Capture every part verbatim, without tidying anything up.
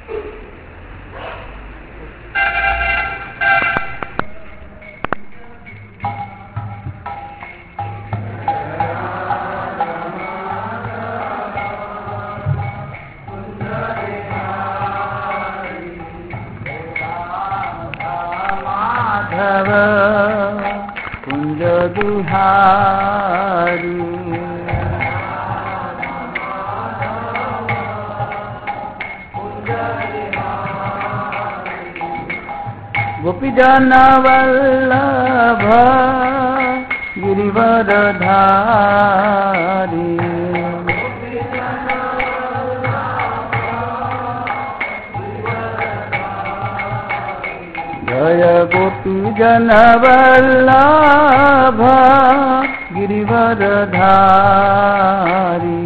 कुंज बिहारी गोपीजन वल्लभ गिरिवरधारी जय गोपीजन वल्लभ गिरिवरधारी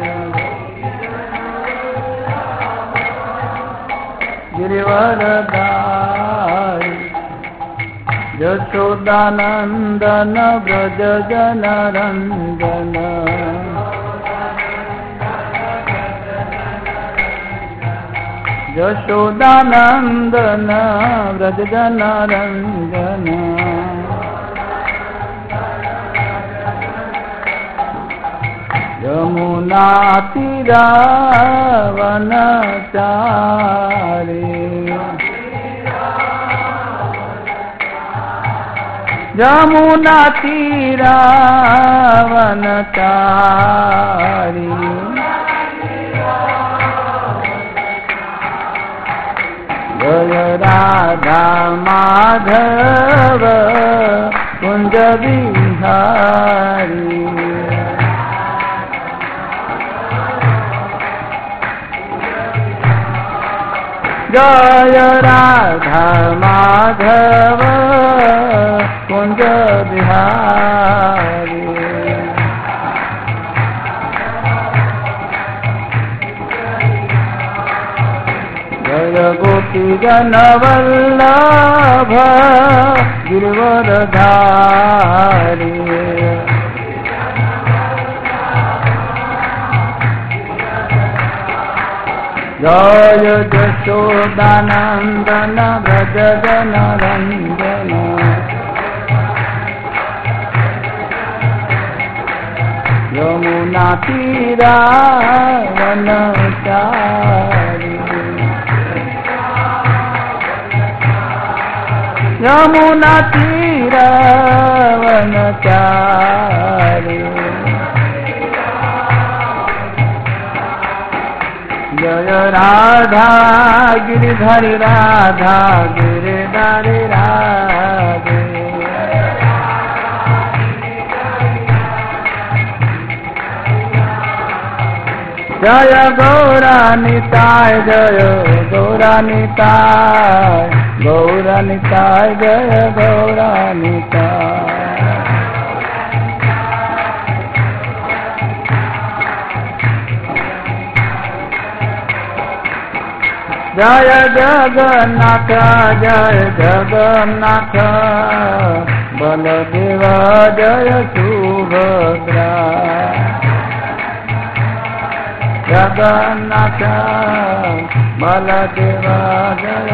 गिरिवरधारी यशोदानंदन व्रज जनरंजन यशोदानंदन व्रज जनरंजन यमुना तीरावनचारी यमुना तीरावनचारी जय राधा माधव कुंज बिहारी जय राधा माधव कुंज बिहारी जय गोपीजन वल्लभ गिरिवरधारी जय यशोदानंदन व्रज जनरंजन यमुना तीरावनचारी यमुना तीरावनचारी जय राधा गिरिधरी राधा गिरिधरी राधे जय गौरानिताय जय गौरानिताय गौरानिताय जय गौरानिताय जय जगन्नाथ जय जगन्नाथ बलदेव जय सुभद्रा जगन्नाथ बलदेव जय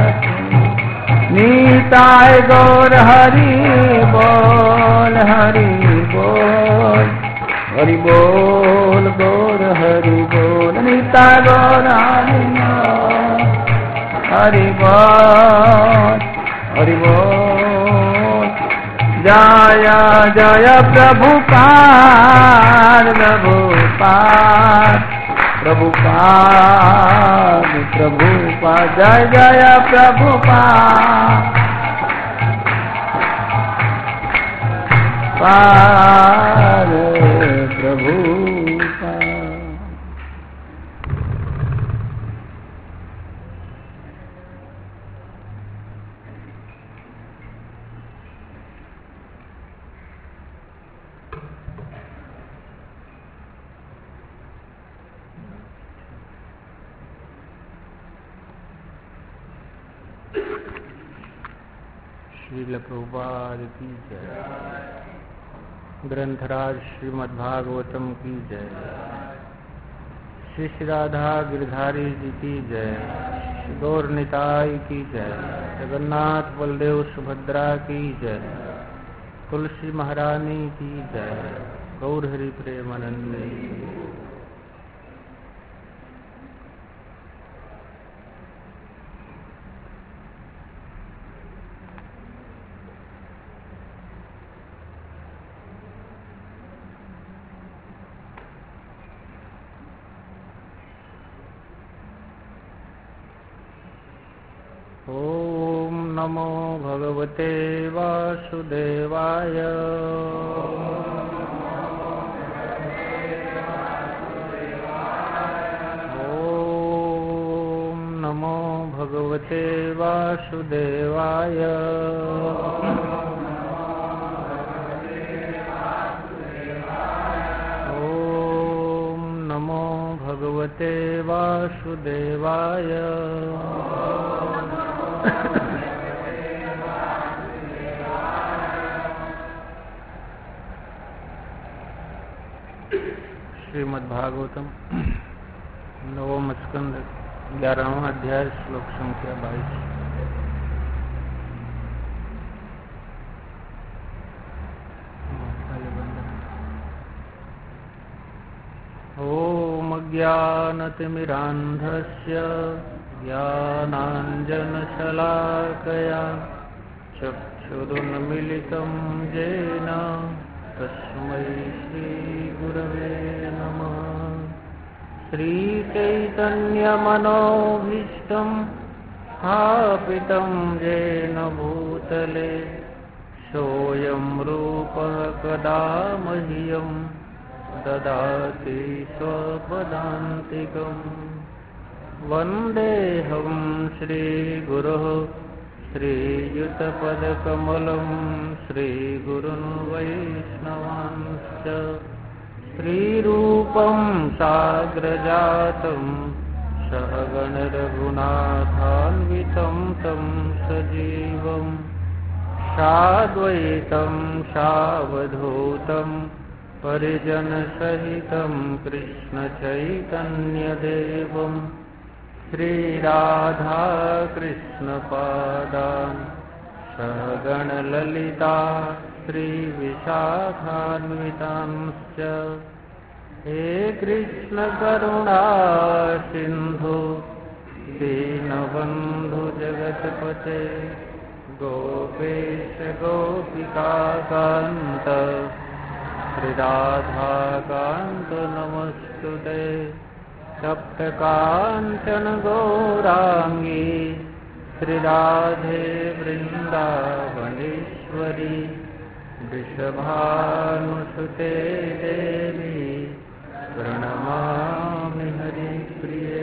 नीताय गौर हरि बोल हरि बोल हरि बोल गौर हरि बोल नीताय गौर हरि बोल हरि बोल हरि बोल जय जय प्रभुपाद प्रभुपाद प्रभुपाद प्रभुपाद जय जय प्रभुपाद पाद प्रभुपाद। श्रील प्रभुपाद की जय। ग्रंथराज श्रीमद्भागवतम की जय। श्री श्री राधा गिरधारी जी की जय। गौर निताई की जय। जगन्नाथ बलदेव सुभद्रा की जय। तुलसी महारानी की जय। गौर हरि प्रेमानंदे। ओम नमो भगवते वासुदेवाय। ओम नमो भगवते वासुदेवाय। ओम नमो भगवते वासुदेवाय। श्रीमद्भागवतम नवम स्कंद ग्यारहवां अध्याय श्लोक संख्या बाईस। ओम अज्ञानतिमिरान्धस्य ज्ञानाञ्जनशलाकया चक्षुरुन्मीलितं येन तस्मै श्रीगुरवे नमः। श्रीचैतन्यमनोभीष्टं स्थापितं येन भूतले सोऽयं रूपः कदा मह्यं ददाति स्वपदान्तिकम्। वन्देऽहं श्रीगुरोः श्रीयुतपदकमलं श्रीगुरुन् वैष्णवांश्च श्रीरूपं साग्रजातं सहगणरघुनाथान्वितं तं सजीवं साद्वैतं सावधूतं परिजनसहितं कृष्णचैतन्यदेवं श्रीराधा कृष्णपादान् सहगणललिता श्रीविशाखान्वितांश्च। हे कृष्ण करुणा सिन्धु दीनबन्धु जगत्पते गोपेश गोपिकान्त श्रीराधाकान्त नमस्तुते। सप्तकाञ्चन गौरांगी श्रीराधे वृन्दावनेश्वरी वृषभानुसुते देवी प्रणमामि हरिप्रिये।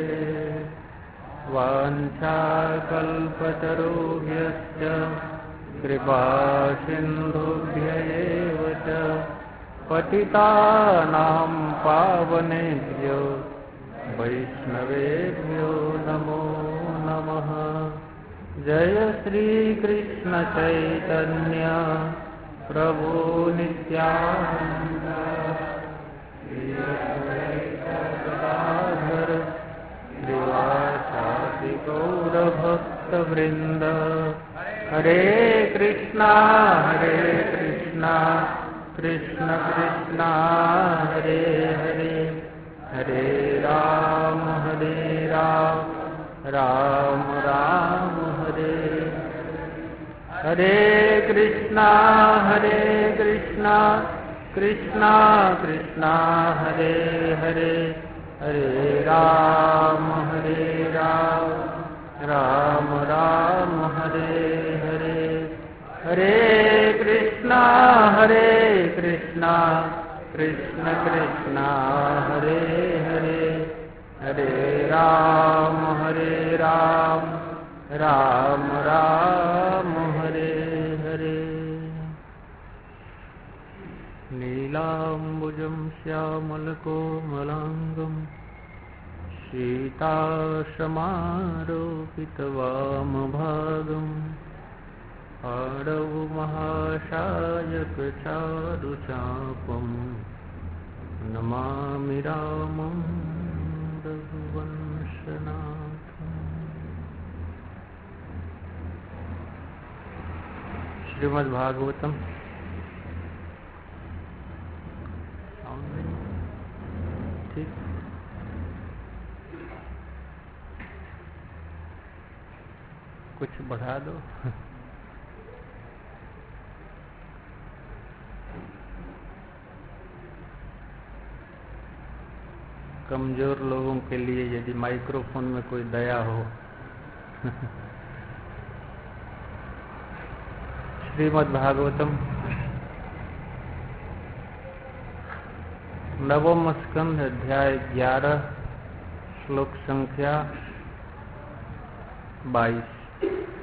वाञ्छाकल्पतरुभ्यश्च कृपासिन्धुभ्य एव च पतितानां पावनेभ्यो वैष्णवेभ्यो नमो नमः। जय श्री कृष्ण चैतन्य प्रभु नित्यानंद श्री गदाधर श्रीवासादि गौरभक्तवृंद। हरे कृष्णा हरे कृष्णा कृष्ण कृष्णा हरे हरे हरे राम हरे राम राम राम हरे हरे। कृष्णा हरे कृष्णा कृष्णा कृष्णा हरे हरे हरे राम हरे राम राम राम हरे हरे हरे। कृष्णा हरे कृष्णा कृष्ण कृष्णा हरे हरे हरे राम हरे राम राम राम हरे हरे। नीलाम्बुजं श्यामलकोमलाङ्गं सीतासमारोपितवामभागम् आडौ महाशायकचारुचापं नमामि रामं रघुवंशनाथम्। श्रीमद् भागवतम ठीक। कुछ बढ़ा दो। कमजोर लोगों के लिए यदि माइक्रोफोन में कोई दया हो। श्रीमद् भागवतम नवम स्कंध अध्याय ग्यारह श्लोक संख्या बाईस।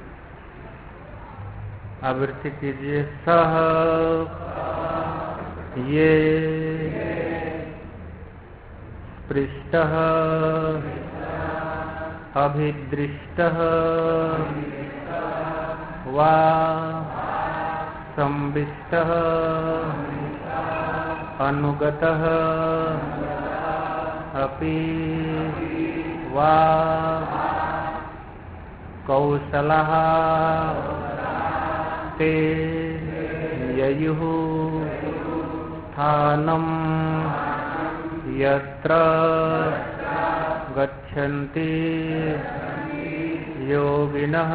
आवृत्ति कीजिए। सह ये पृष्ठः अभिदृष्टः वा संविष्टः अनुगतः अपि वा कौशलः ते ययुः स्थानं यत्र गच्छन्ति योगिनः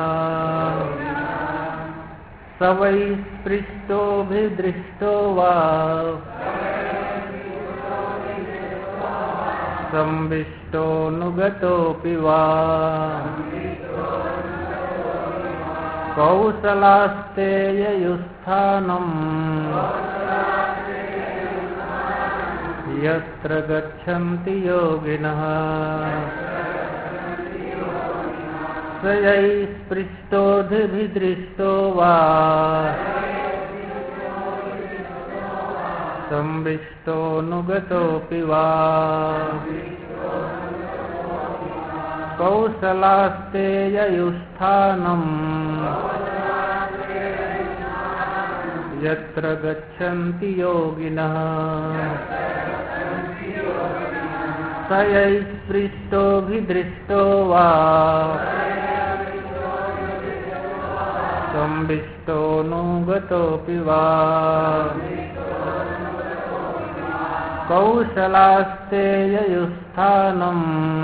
स वै स्पृष्टोऽभिदृष्टो वा संविष्टोऽनुगतोऽपि वा कौशलास्ते ययुस्थानम् यत्र गच्छन्ति योगिनः स यै स्पृष्टोऽभिदृष्टो वा संविष्टोऽनुगतोऽपि वा कौशलास्ते ययुस्थानम् यत्र गच्छन्ति योगिनः स यै स्पृष्टोऽभिदृष्टो वा संविष्टोऽनुगतोऽपि वा कौशलास्ते ययुस्थानम्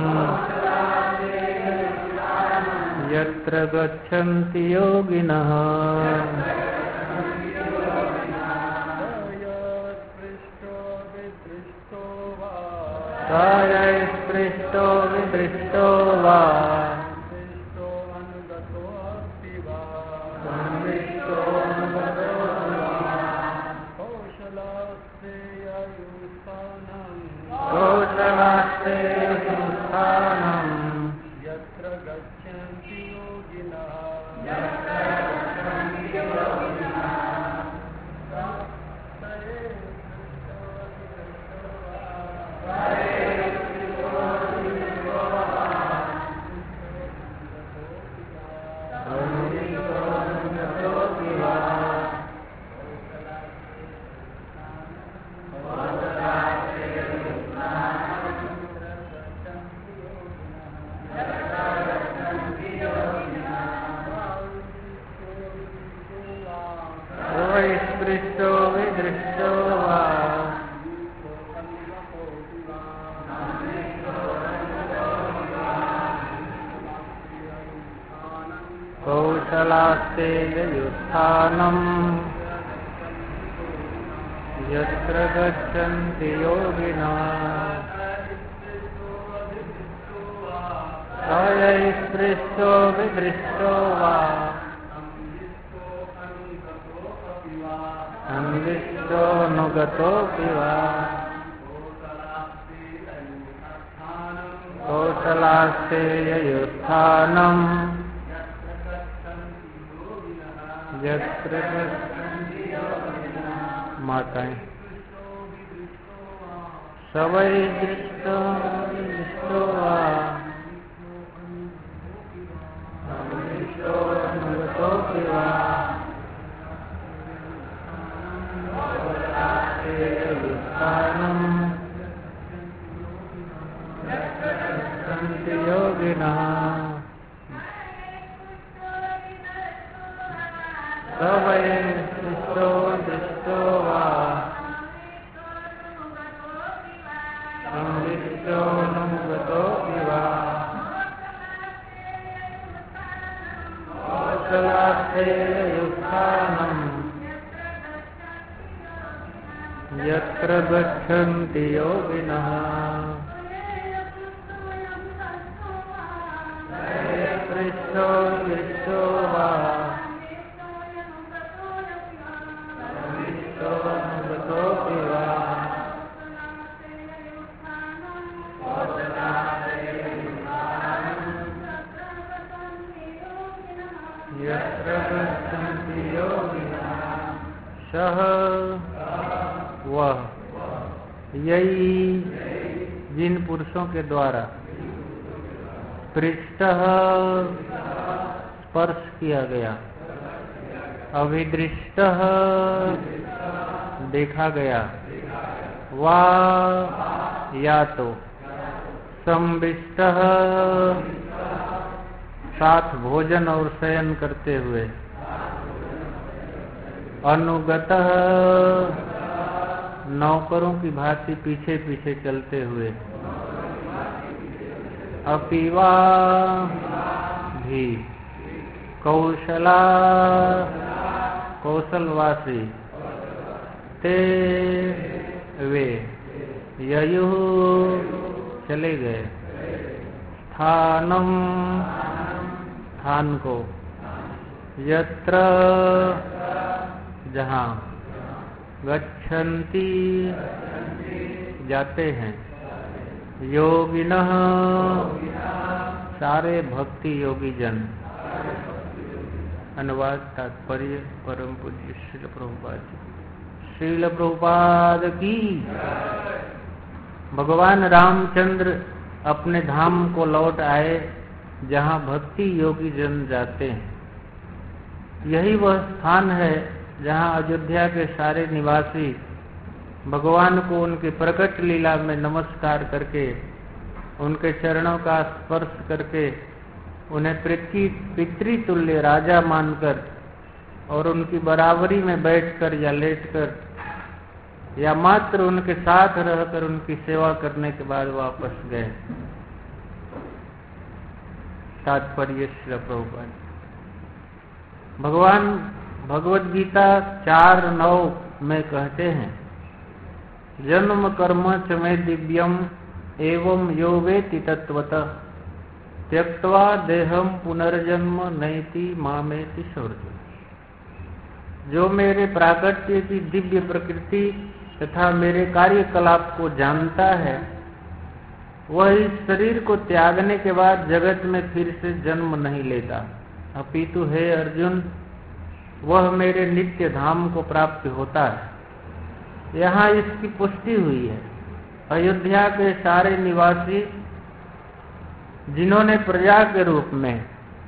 यत्र गच्छन्ति योगिनः स यै स्पृष्टोऽभिदृष्टो वा कौशलास्ते ययुस्थानम् यत्र गच्छन्ति योगिनः कौशलास्ते ययुस्थानम् यत्र गच्छन्ति योगिनः स यै स्पृष्टोऽभिदृष्टो वा संविष्टोऽनुगतोऽपि वा कौशलास्ते ययुस्थानम् यत्र माताएं स वै दृष्टो वा संविष्टोऽनुगतोऽपि वा ययुस्थानम् यत्र गच्छन्ति योगिनः स वयं शिष्टो दृष्टो वा संविष्टोऽनुगतोऽपि वा कौशलार्थेयुक्तानम् यत्र गच्छन्ति योगिनः पृष्ठो विष्टो वा संविष्टोऽनुगतोऽपि वा यत्र गच्छन्ति योगिनः सः वह यही जिन पुरुषों के द्वारा पृष्ठः स्पर्श किया गया, अभिदृष्टः देखा गया, वा या तो संविष्टः साथ भोजन और शयन करते हुए, अनुगतः नौकरों की भांति पीछे पीछे चलते हुए, अपीवा भी, कौशला कौशलवासी, ते वे ययुः चले गए, स्थानम स्थान को, यत्र जहाँ, गच्छन्ति जाते हैं, योगिनः सारे भक्ति योगी जन। अनुवाद तात्पर्य परम पूज्य श्रील प्रभुपाद जी। श्रील प्रभुपाद की। भगवान रामचंद्र अपने धाम को लौट आए जहाँ भक्ति योगी जन जाते हैं। यही वह स्थान है जहाँ अयोध्या के सारे निवासी भगवान को उनकी प्रकट लीला में नमस्कार करके, उनके चरणों का स्पर्श करके, उन्हें पृथ्वी पितृतुल्य राजा मानकर और उनकी बराबरी में बैठकर या लेटकर या मात्र उनके साथ रहकर उनकी सेवा करने के बाद वापस गए। तात्पर्य श्री प्रभुपाद। भगवान भगवद गीता चार नौ में कहते हैं, जन्म कर्म च मे दिव्यम एवं यो वेति तत्वतः त्यक्त्वा देहम पुनर्जन्म नैति मामेति शौर्य। जो मेरे प्राकट्य की दिव्य प्रकृति तथा मेरे कार्यकलाप को जानता है, वह इस शरीर को त्यागने के बाद जगत में फिर से जन्म नहीं लेता, अपितु हे अर्जुन, वह मेरे नित्य धाम को प्राप्त होता है। यहाँ इसकी पुष्टि हुई है। अयोध्या के सारे निवासी जिन्होंने प्रजा के रूप में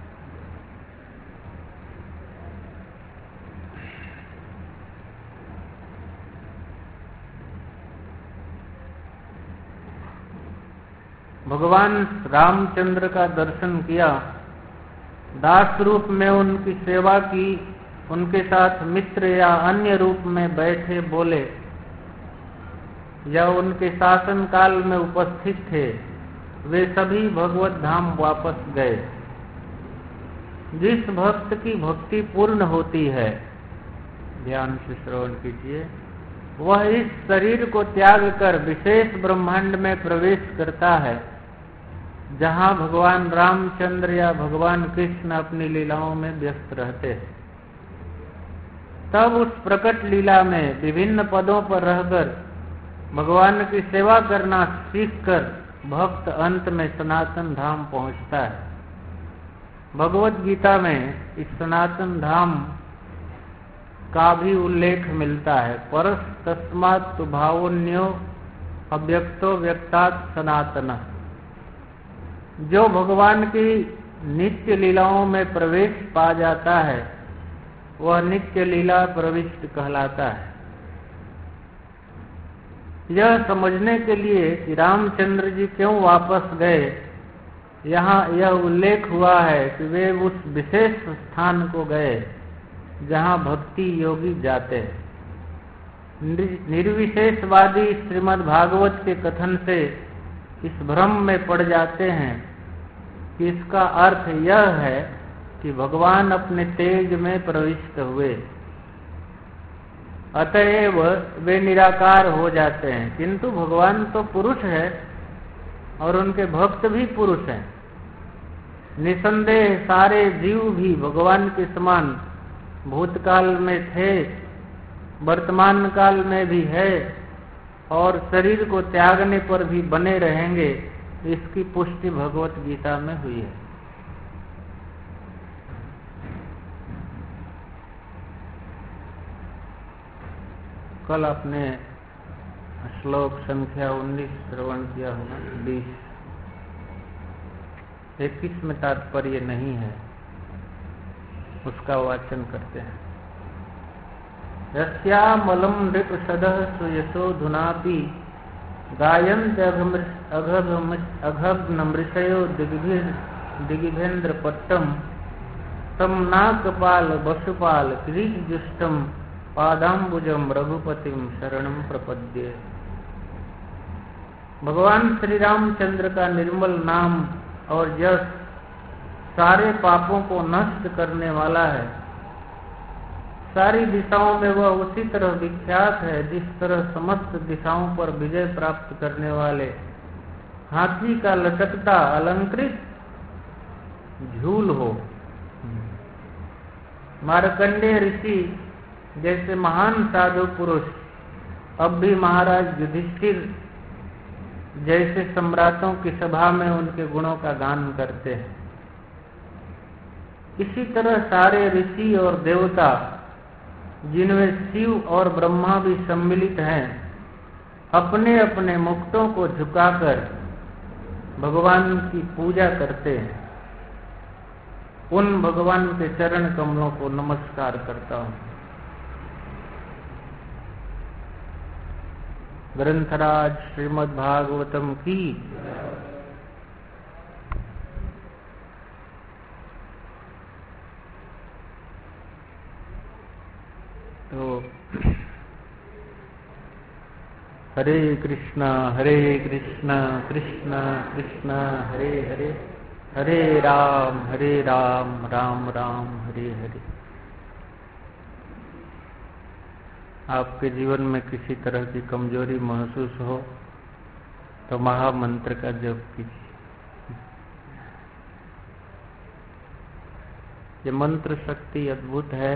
भगवान रामचंद्र का दर्शन किया, दास रूप में उनकी सेवा की, उनके साथ मित्र या अन्य रूप में बैठे बोले या उनके शासन काल में उपस्थित थे, वे सभी भगवत धाम वापस गए। जिस भक्त की भक्ति पूर्ण होती है, ध्यान से श्रवण कीजिए, वह इस शरीर को त्याग कर विशेष ब्रह्मांड में प्रवेश करता है, जहाँ भगवान रामचंद्र या भगवान कृष्ण अपनी लीलाओं में व्यस्त रहते हैं। तब उस प्रकट लीला में विभिन्न पदों पर रहकर भगवान की सेवा करना सीखकर भक्त अंत में सनातन धाम पहुंचता है। भगवत गीता में इस सनातन धाम का भी उल्लेख मिलता है। परस तस्मात् भावोन्यो अव्यक्तो व्यक्तात् सनातन। जो भगवान की नित्य लीलाओं में प्रवेश पा जाता है, वह नित्य लीला प्रविष्ट कहलाता है। यह समझने के लिए कि रामचंद्र जी क्यों वापस गए, यहाँ यह उल्लेख हुआ है कि वे उस विशेष स्थान को गए जहाँ भक्ति योगी जाते हैं। निर्विशेषवादी श्रीमद् भागवत के कथन से इस भ्रम में पड़ जाते हैं कि इसका अर्थ यह है कि भगवान अपने तेज में प्रविष्ट हुए, अतएव वे निराकार हो जाते हैं। किंतु भगवान तो पुरुष है और उनके भक्त भी पुरुष हैं। निसंदेह सारे जीव भी भगवान के समान भूतकाल में थे, वर्तमान काल में भी है और शरीर को त्यागने पर भी बने रहेंगे। इसकी पुष्टि भगवत गीता में हुई है। कल आपने श्लोक संख्या उन्नीस श्रवण किया होगा, बीस। इक्कीस में तात्पर्य नहीं है, उसका वाचन करते हैं। यस्यामलं नृपसदः सुयशोधुनापि गायन्त अघग्नमृषयो दिग्भेन्द्रपट्टं तं नाकपाल वसुपाल किरीटजुष्टं पादाम्बुजं रघुपतिं शरणं प्रपद्ये। भगवान श्री रामचंद्र का निर्मल नाम और यश सारे पापों को नष्ट करने वाला है। सारी दिशाओं में वह उसी तरह विख्यात है जिस तरह समस्त दिशाओं पर विजय प्राप्त करने वाले हाथी का लटकता अलंकृत झूल हो। मार्कंडेय ऋषि जैसे महान साधु पुरुष अब भी महाराज युधिष्ठिर जैसे सम्राटों की सभा में उनके गुणों का गान करते हैं। इसी तरह सारे ऋषि और देवता, जिनमें शिव और ब्रह्मा भी सम्मिलित हैं, अपने अपने मुक्तों को झुकाकर भगवान की पूजा करते हैं। उन भगवान के चरण कमलों को नमस्कार करता हूं। ग्रंथराज श्रीमद् भागवतम की। तो हरे कृष्णा हरे कृष्णा कृष्णा कृष्णा हरे हरे, हरे राम हरे राम राम राम हरे हरे। आपके जीवन में किसी तरह की कमजोरी महसूस हो तो महामंत्र का जप कीजिए। ये मंत्र शक्ति अद्भुत है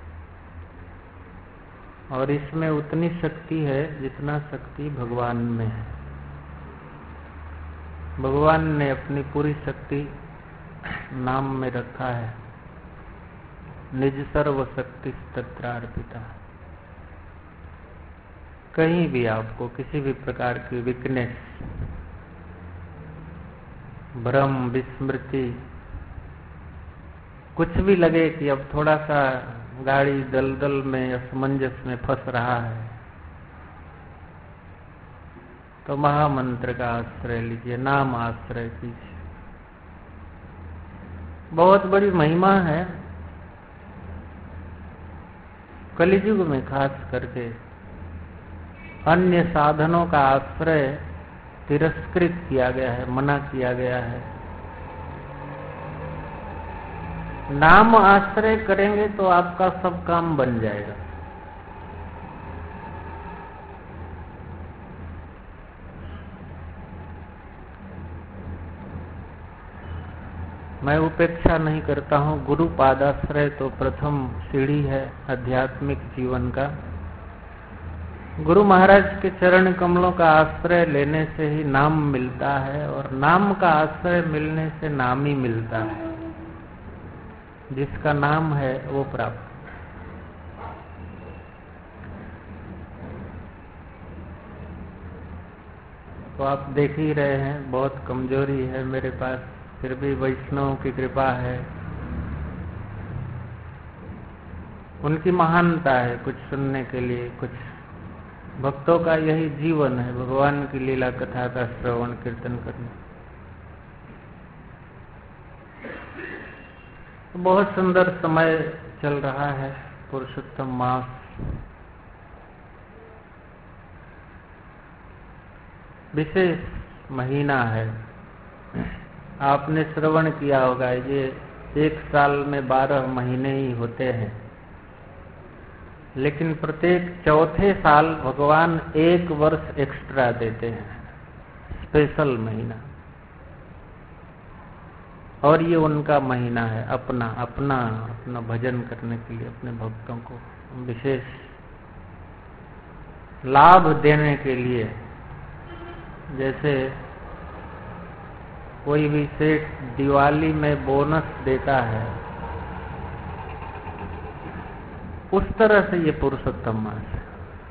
और इसमें उतनी शक्ति है जितना शक्ति भगवान में है। भगवान ने अपनी पूरी शक्ति नाम में रखा है। निज सर्व शक्ति तत्रार्पिता। कहीं भी आपको किसी भी प्रकार की वीकनेस, भ्रम, विस्मृति, कुछ भी लगे कि अब थोड़ा सा गाड़ी दलदल में असमंजस में फंस रहा है, तो महामंत्र का आश्रय लीजिए, नाम आश्रय कीजिए। बहुत बड़ी महिमा है। कलियुग में खास करके अन्य साधनों का आश्रय तिरस्कृत किया गया है, मना किया गया है। नाम आश्रय करेंगे तो आपका सब काम बन जाएगा। मैं उपेक्षा नहीं करता हूँ। गुरु पादाश्रय तो प्रथम सीढ़ी है आध्यात्मिक जीवन का। गुरु महाराज के चरण कमलों का आश्रय लेने से ही नाम मिलता है और नाम का आश्रय मिलने से नाम ही मिलता है। जिसका नाम है वो प्राप्त। तो आप देख ही रहे हैं, बहुत कमजोरी है मेरे पास, फिर भी वैष्णव की कृपा है, उनकी महानता है कुछ सुनने के लिए। कुछ भक्तों का यही जीवन है, भगवान की लीला कथा का श्रवण कीर्तन करना। बहुत सुंदर समय चल रहा है। पुरुषोत्तम मास विशेष महीना है। आपने श्रवण किया होगा, ये एक साल में बारह महीने ही होते हैं, लेकिन प्रत्येक चौथे साल भगवान एक वर्ष एक्स्ट्रा देते हैं, स्पेशल महीना। और ये उनका महीना है, अपना अपना अपना भजन करने के लिए, अपने भक्तों को विशेष लाभ देने के लिए। जैसे कोई भी सेठ दिवाली में बोनस देता है, उस तरह से ये पुरुषोत्तम मास है।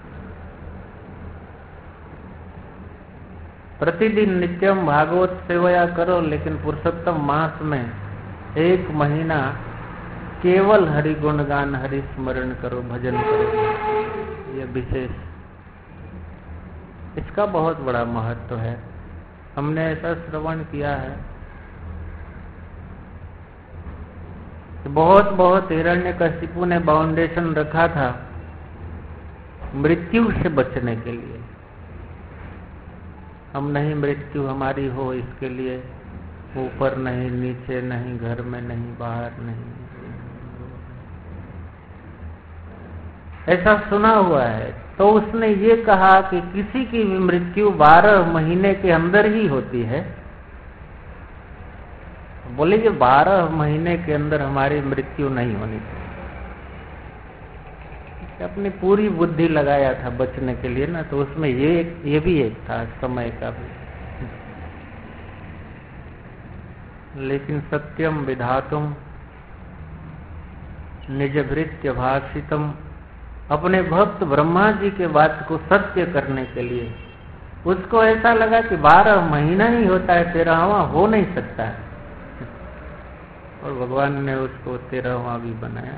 प्रतिदिन नित्यम भागवत सेवया करो, लेकिन पुरुषोत्तम मास में एक महीना केवल हरि गुणगान, हरि स्मरण करो, भजन करो। ये विशेष, इसका बहुत बड़ा महत्व है। हमने ऐसा श्रवण किया है कि बहुत बहुत हिरण्यकशिपु ने बाउंडेशन रखा था मृत्यु से बचने के लिए। हम नहीं मृत्यु हमारी हो, इसके लिए ऊपर नहीं, नीचे नहीं, घर में नहीं, बाहर नहीं, ऐसा सुना हुआ है। तो उसने ये कहा कि किसी की भी मृत्यु बारह महीने के अंदर ही होती है। बोले कि बारह महीने के अंदर हमारी मृत्यु नहीं होनी चाहिए। अपनी पूरी बुद्धि लगाया था बचने के लिए ना, तो उसमें ये ये भी एक था समय का भी। लेकिन सत्यम विधातुम निजभृत्य भाषितम, अपने भक्त ब्रह्मा जी के बात को सत्य करने के लिए उसको ऐसा लगा कि बारह महीना ही होता है, तेरहवां हो नहीं सकता है। और भगवान ने उसको तेरहवां भी बनाया।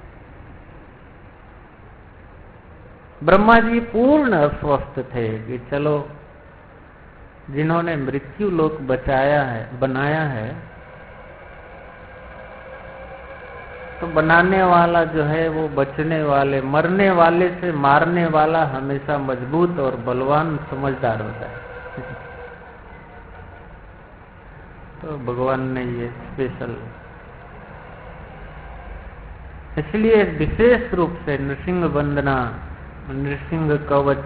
ब्रह्मा जी पूर्ण अस्वस्थ थे कि चलो, जिन्होंने मृत्यु लोक बचाया है, बनाया है, तो बनाने वाला जो है वो बचने वाले, मरने वाले से मारने वाला हमेशा मजबूत और बलवान समझदार होता है। तो भगवान ने ये स्पेशल, इसलिए विशेष रूप से नृसिंह वंदना, नृसिंह कवच,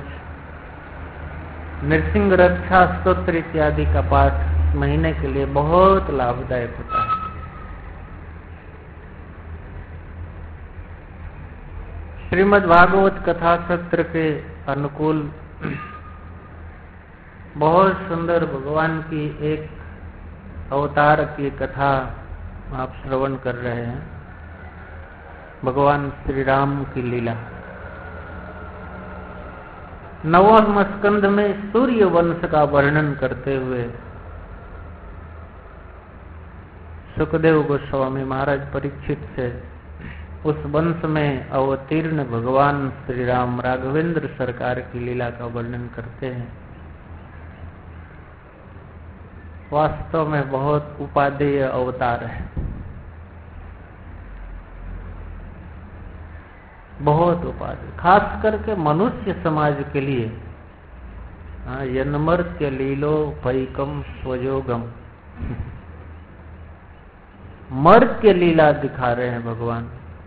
नृसिंह रक्षा स्तोत्र इत्यादि का पाठ महीने के लिए बहुत लाभदायक होता है। श्रीमद् भागवत कथा सत्र के अनुकूल बहुत सुंदर भगवान की एक अवतार की कथा आप श्रवण कर रहे हैं। भगवान श्री राम की लीला। नवम स्कंध में सूर्य वंश का वर्णन करते हुए सुखदेव गोस्वामी महाराज परीक्षित से उस वंश में अवतीर्ण भगवान श्री राम राघवेंद्र सरकार की लीला का वर्णन करते हैं। वास्तव में बहुत उपादेय अवतार है, बहुत उपादेय, खास करके मनुष्य समाज के लिए। यन्मर्त्य लीलो पैकम स्वयोगम, मर्त्य लीला दिखा रहे हैं भगवान।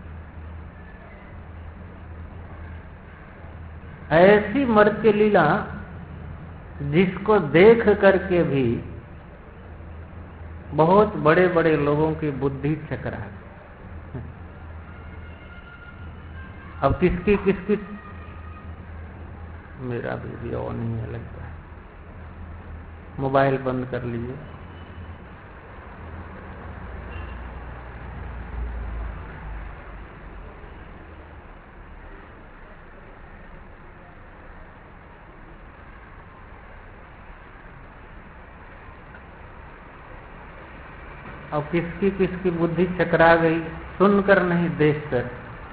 ऐसी मर्त्य लीला जिसको देख करके भी बहुत बड़े बड़े लोगों की बुद्धि चकरा। अब किसकी किसकी, मेरा भी ऑन ही है लगता है, मोबाइल बंद कर लीजिए। अब किसकी किसकी बुद्धि चकरा गई, सुनकर नहीं देखकर।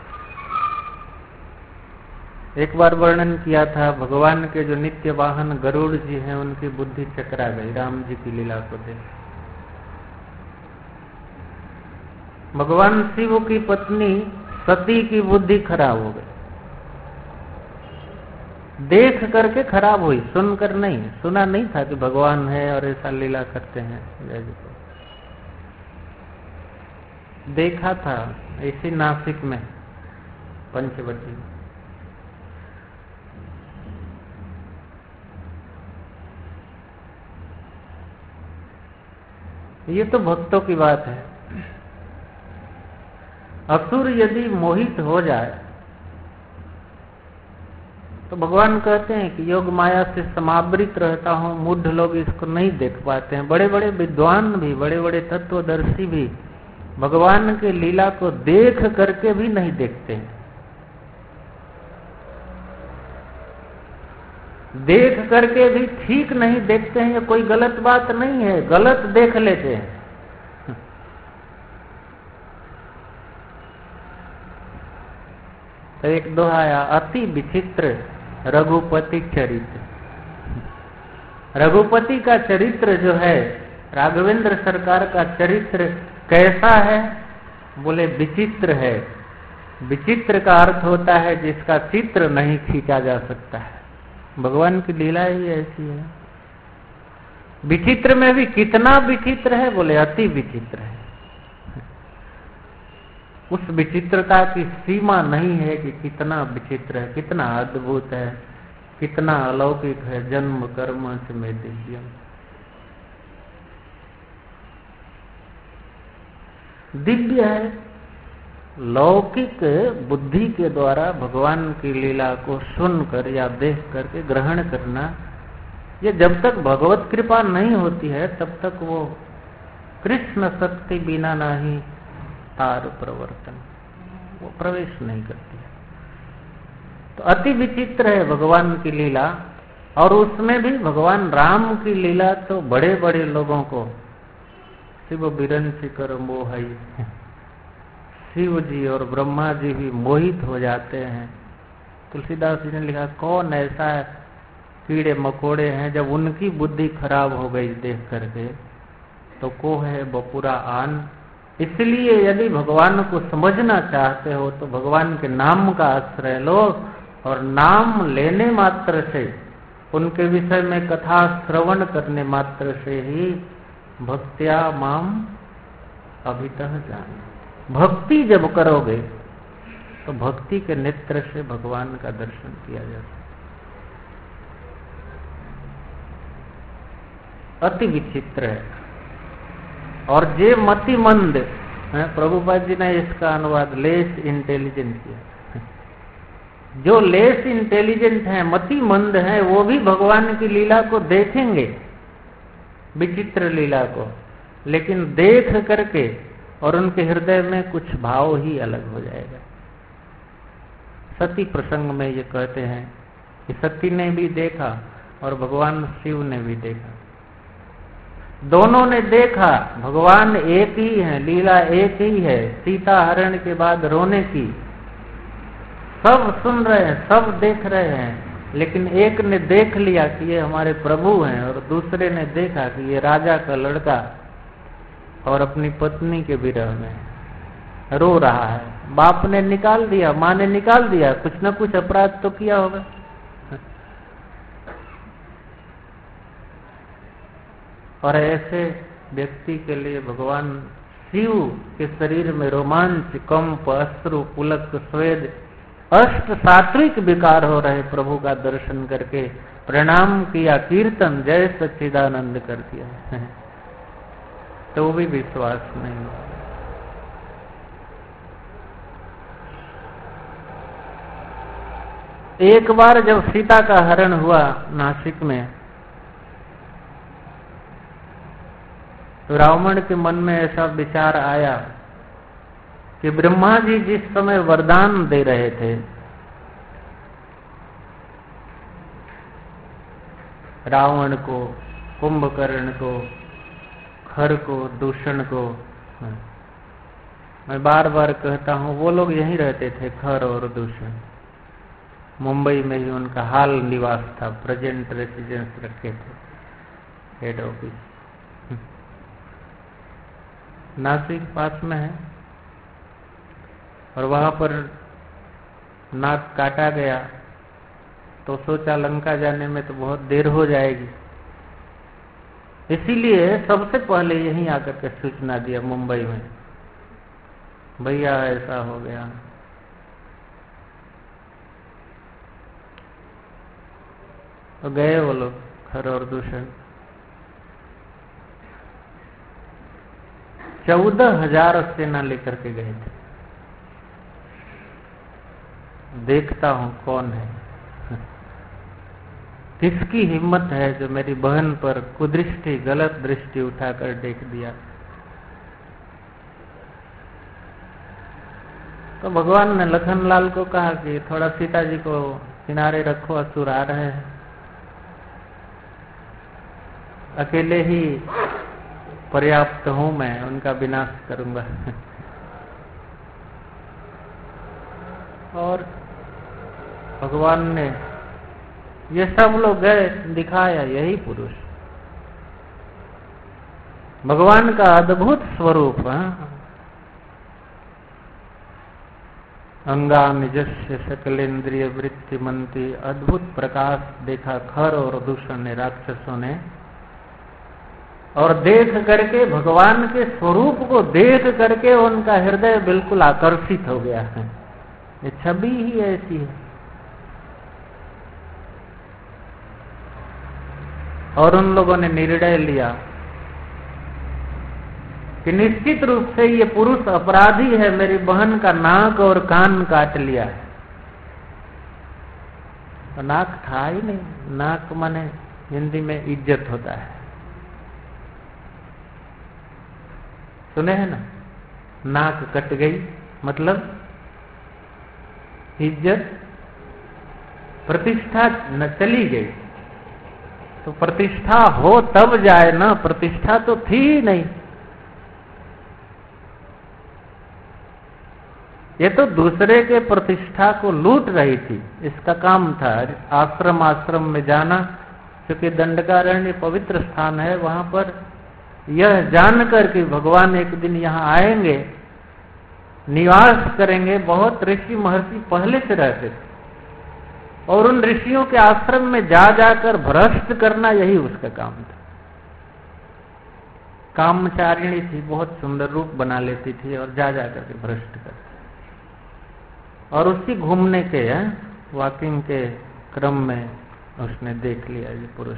एक बार वर्णन किया था भगवान के जो नित्य वाहन गरुड़ जी हैं, उनकी बुद्धि चकरा गई राम जी की लीला को देख। भगवान शिव की पत्नी सती की बुद्धि खराब हो गई, देख करके खराब हुई, सुनकर नहीं। सुना नहीं था कि भगवान है और ऐसा लीला करते हैं, जय जी को देखा था इसी नासिक में पंचवटी। ये तो भक्तों की बात है। असुर यदि मोहित हो जाए तो भगवान कहते हैं कि योग माया से समावृत रहता हूं, मूढ़ लोग इसको नहीं देख पाते हैं। बड़े बड़े विद्वान भी, बड़े बड़े तत्वदर्शी भी भगवान के लीला को देख करके भी नहीं देखते हैं। देख करके भी ठीक नहीं देखते हैं, ये कोई गलत बात नहीं है, गलत देख लेते हैं। तो एक दोहा आया, अति विचित्र रघुपति चरित्र। रघुपति का चरित्र जो है, राघवेंद्र सरकार का चरित्र कैसा है? बोले विचित्र है। विचित्र का अर्थ होता है जिसका चित्र नहीं खींचा जा सकता है। भगवान की लीला ही ऐसी है। विचित्र में भी कितना विचित्र है? बोले अति विचित्र है। उस विचित्रता की सीमा नहीं है कि कितना विचित्र है, कितना अद्भुत है, कितना अलौकिक है। जन्म कर्म से में दिव्यम, दिव्य है। लौकिक बुद्धि के द्वारा भगवान की लीला को सुनकर या देख करके ग्रहण करना, ये जब तक भगवत कृपा नहीं होती है तब तक वो कृष्ण शक्ति बिना नहीं तार प्रवर्तन, वो प्रवेश नहीं करती है। तो अति विचित्र है भगवान की लीला। और उसमें भी भगवान राम की लीला तो बड़े बड़े लोगों को, शिव बिरंची कर मोहई, शिव जी और ब्रह्मा जी भी मोहित हो जाते हैं। तुलसीदास जी ने लिखा, कौन ऐसा कीड़े मकोड़े हैं जब उनकी बुद्धि खराब हो गई देख करके तो को है बपुरा आन। इसलिए यदि भगवान को समझना चाहते हो तो भगवान के नाम का आश्रय लो, और नाम लेने मात्र से, उनके विषय में कथा श्रवण करने मात्र से ही भक्त्या माम अभितः जान। भक्ति जब करोगे तो भक्ति के नेत्र से भगवान का दर्शन किया जा सकता। अति विचित्र है। और जे मतिमंद है, प्रभुपाद जी ने इसका अनुवाद लेस इंटेलिजेंट किया। जो लेस इंटेलिजेंट है, मतिमंद है, वो भी भगवान की लीला को देखेंगे, विचित्र लीला को, लेकिन देख करके और उनके हृदय में कुछ भाव ही अलग हो जाएगा। सती प्रसंग में ये कहते हैं कि सती ने भी देखा और भगवान शिव ने भी देखा, दोनों ने देखा। भगवान एक ही है, लीला एक ही है। सीता हरण के बाद रोने की सब सुन रहे हैं, सब देख रहे हैं, लेकिन एक ने देख लिया कि ये हमारे प्रभु हैं और दूसरे ने देखा कि ये राजा का लड़का और अपनी पत्नी के विरह में रो रहा है। बाप ने निकाल दिया, माँ ने निकाल दिया, कुछ न कुछ अपराध तो किया होगा। और ऐसे व्यक्ति के लिए भगवान शिव के शरीर में रोमांच, कंप, अश्रु, पुलक, स्वेद, अष्ट सात्विक विकार हो रहे प्रभु का दर्शन करके प्रणाम किया, कीर्तन जय सच्चिदानंद कर दिया, तो भी विश्वास नहीं। एक बार जब सीता का हरण हुआ नासिक में, तो रावण के मन में ऐसा विचार आया कि ब्रह्मा जी जिस समय वरदान दे रहे थे, रावण को, कुंभकर्ण को, खर को, दूषण को, मैं बार बार कहता हूं वो लोग यहीं रहते थे, खर और दूषण। मुंबई में ही उनका हाल निवास था, प्रेजेंट रेसिडेंस रखे थे, हेड ऑफिस नासिक पास में है। और वहां पर नाक काटा गया तो सोचा लंका जाने में तो बहुत देर हो जाएगी, इसीलिए सबसे पहले यहीं आकर के सूचना दिया मुंबई में, भैया ऐसा हो गया। तो गए वो लोग खर और दूषण, चौदह हजार सेना लेकर के गए थे। देखता हूं कौन है, किसकी हिम्मत है जो मेरी बहन पर कुदृष्टि, गलत दृष्टि उठाकर देख दिया। तो भगवान ने लखनलाल को कहा कि थोड़ा सीता जी को किनारे रखो, असुर आ रहे हैं, अकेले ही पर्याप्त हूं मैं, उनका विनाश करूंगा। और भगवान ने ये सब लोग गए, दिखाया यही पुरुष भगवान का अद्भुत स्वरूप है। अंगा निजस्य सकलेन्द्रिय वृत्ति मंती, अद्भुत प्रकाश देखा खर और दूषण ने, राक्षसों ने, और देख करके भगवान के स्वरूप को देख करके उनका हृदय बिल्कुल आकर्षित हो गया है। ये छवि ही ऐसी है। और उन लोगों ने निर्णय लिया कि निश्चित रूप से ये पुरुष अपराधी है, मेरी बहन का नाक और कान काट लिया है। तो नाक था ही नहीं, नाक माने हिंदी में इज्जत होता है, सुने हैं ना, नाक कट गई मतलब इज्जत, प्रतिष्ठा न चली गई। तो प्रतिष्ठा हो तब जाए ना, प्रतिष्ठा तो थी ही नहीं। ये तो दूसरे के प्रतिष्ठा को लूट रही थी, इसका काम था। आश्रम आश्रम में जाना, क्योंकि दंडकारण्य पवित्र स्थान है, वहां पर यह जानकर कि भगवान एक दिन यहाँ आएंगे, निवास करेंगे। बहुत ऋषि महर्षि पहले से रहते थे, और उन ऋषियों के आश्रम में जा जाकर भ्रष्ट करना यही उसका काम था। कामचारिणी थी, बहुत सुंदर रूप बना लेती थी और जा जा करके भ्रष्ट करती। और उसी घूमने के वॉकिंग के क्रम में उसने देख लिया ये पुरुष।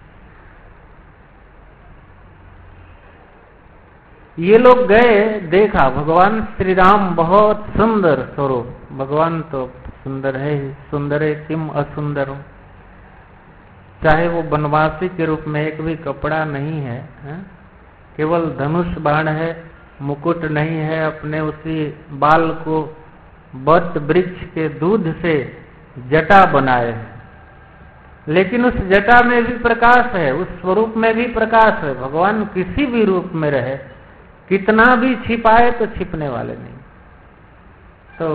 ये लोग गए, देखा भगवान श्री राम बहुत सुंदर स्वरूप, भगवान तो सुंदर है ही, सुंदर है किम असुंदर, चाहे वो बनवासी के रूप में एक भी कपड़ा नहीं है, है? केवल धनुष बाण है, मुकुट नहीं है, अपने उसी बाल को बट वृक्ष के दूध से जटा बनाए हैं, लेकिन उस जटा में भी प्रकाश है, उस स्वरूप में भी प्रकाश है। भगवान किसी भी रूप में रहे, कितना भी छिपाए तो छिपने वाले नहीं। तो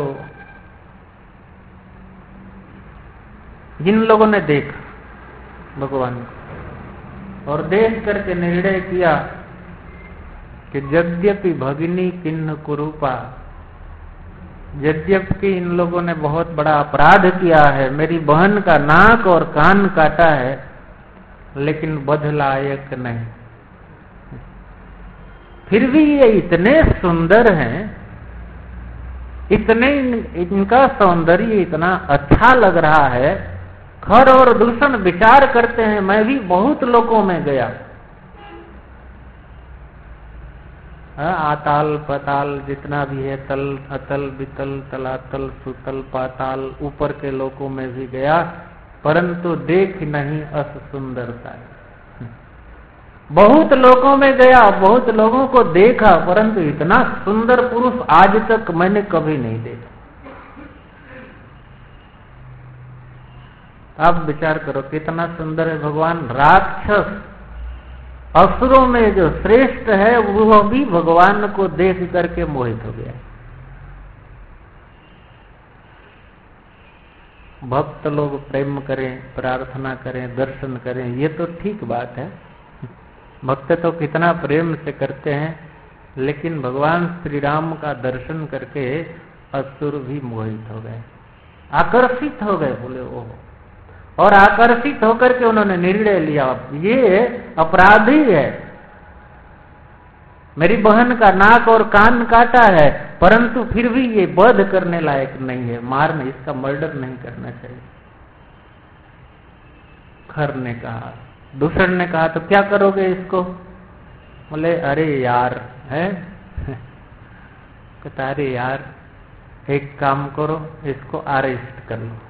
जिन लोगों ने देखा भगवान को और देख करके निर्णय किया कि यद्यपि भगिनी किन्न कुरूपा, यद्यपि इन लोगों ने बहुत बड़ा अपराध किया है, मेरी बहन का नाक और कान काटा है, लेकिन बध लायक नहीं। फिर भी ये इतने सुंदर हैं, इतने इनका सौंदर्य इतना अच्छा लग रहा है। खर और दूषण विचार करते हैं, मैं भी बहुत लोगों में गया, आताल पताल जितना भी है, तल अतल वितल तलातल सुतल पाताल, ऊपर के लोकों में भी गया, परंतु देख नहीं अस सुंदरता। बहुत लोगों में गया, बहुत लोगों को देखा, परंतु इतना सुंदर पुरुष आज तक मैंने कभी नहीं देखा। आप विचार करो कितना सुंदर है भगवान। राक्षस असुरों में जो श्रेष्ठ है वो भी भगवान को देख करके मोहित हो गया। भक्त लोग प्रेम करें, प्रार्थना करें, दर्शन करें, ये तो ठीक बात है, भक्त तो कितना प्रेम से करते हैं, लेकिन भगवान श्री राम का दर्शन करके असुर भी मोहित हो गए, आकर्षित हो गए, बोले ओह, और आकर्षित होकर के उन्होंने निर्णय लिया ये अपराधी है, मेरी बहन का नाक और कान काटा है, परंतु फिर भी ये वध करने लायक नहीं है, मारने, इसका मर्डर नहीं करना चाहिए। खर ने कहा, दूसरे ने कहा तो क्या करोगे इसको? बोले अरे यार है कहता अरे यार एक काम करो, इसको अरेस्ट कर लो।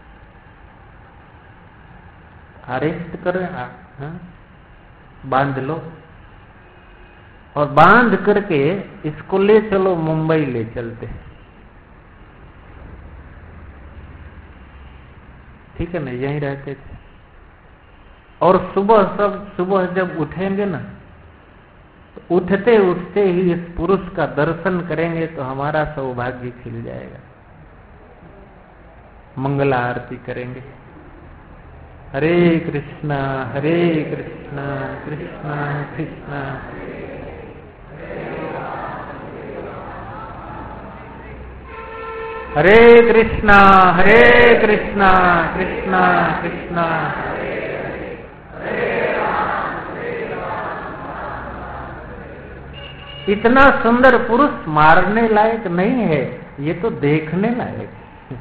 अरेस्ट करो, हाँ? बांध लो, और बांध करके इसको ले चलो, मुंबई ले चलते। ठीक है ना, यहीं रहते थे। और सुबह सब सुबह जब उठेंगे ना, तो उठते उठते ही इस पुरुष का दर्शन करेंगे तो हमारा सौभाग्य खिल जाएगा। मंगला आरती करेंगे, हरे कृष्णा हरे कृष्णा कृष्णा कृष्णा, हरे कृष्णा हरे कृष्णा कृष्णा कृष्णा। इतना सुंदर पुरुष मारने लायक नहीं है, ये तो देखने लायक है।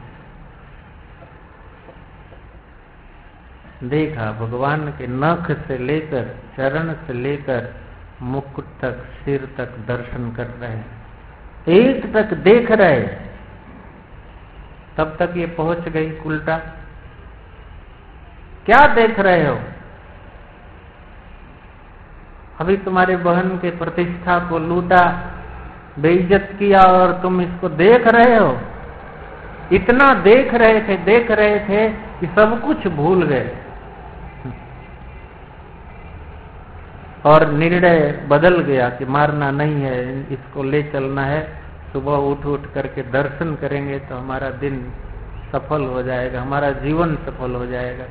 देखा भगवान के नख से लेकर चरण से लेकर मुकुट तक, सिर तक दर्शन कर रहे हैं, पेट तक देख रहे। तब तक ये पहुंच गई उल्टा, क्या देख रहे हो? अभी तुम्हारे बहन के प्रतिष्ठा को लूटा, बेइज्जत किया, और तुम इसको देख रहे हो। इतना देख रहे थे देख रहे थे कि सब कुछ भूल गए, और निर्णय बदल गया कि मारना नहीं है, इसको ले चलना है। सुबह उठ उठ करके दर्शन करेंगे तो हमारा दिन सफल हो जाएगा, हमारा जीवन सफल हो जाएगा।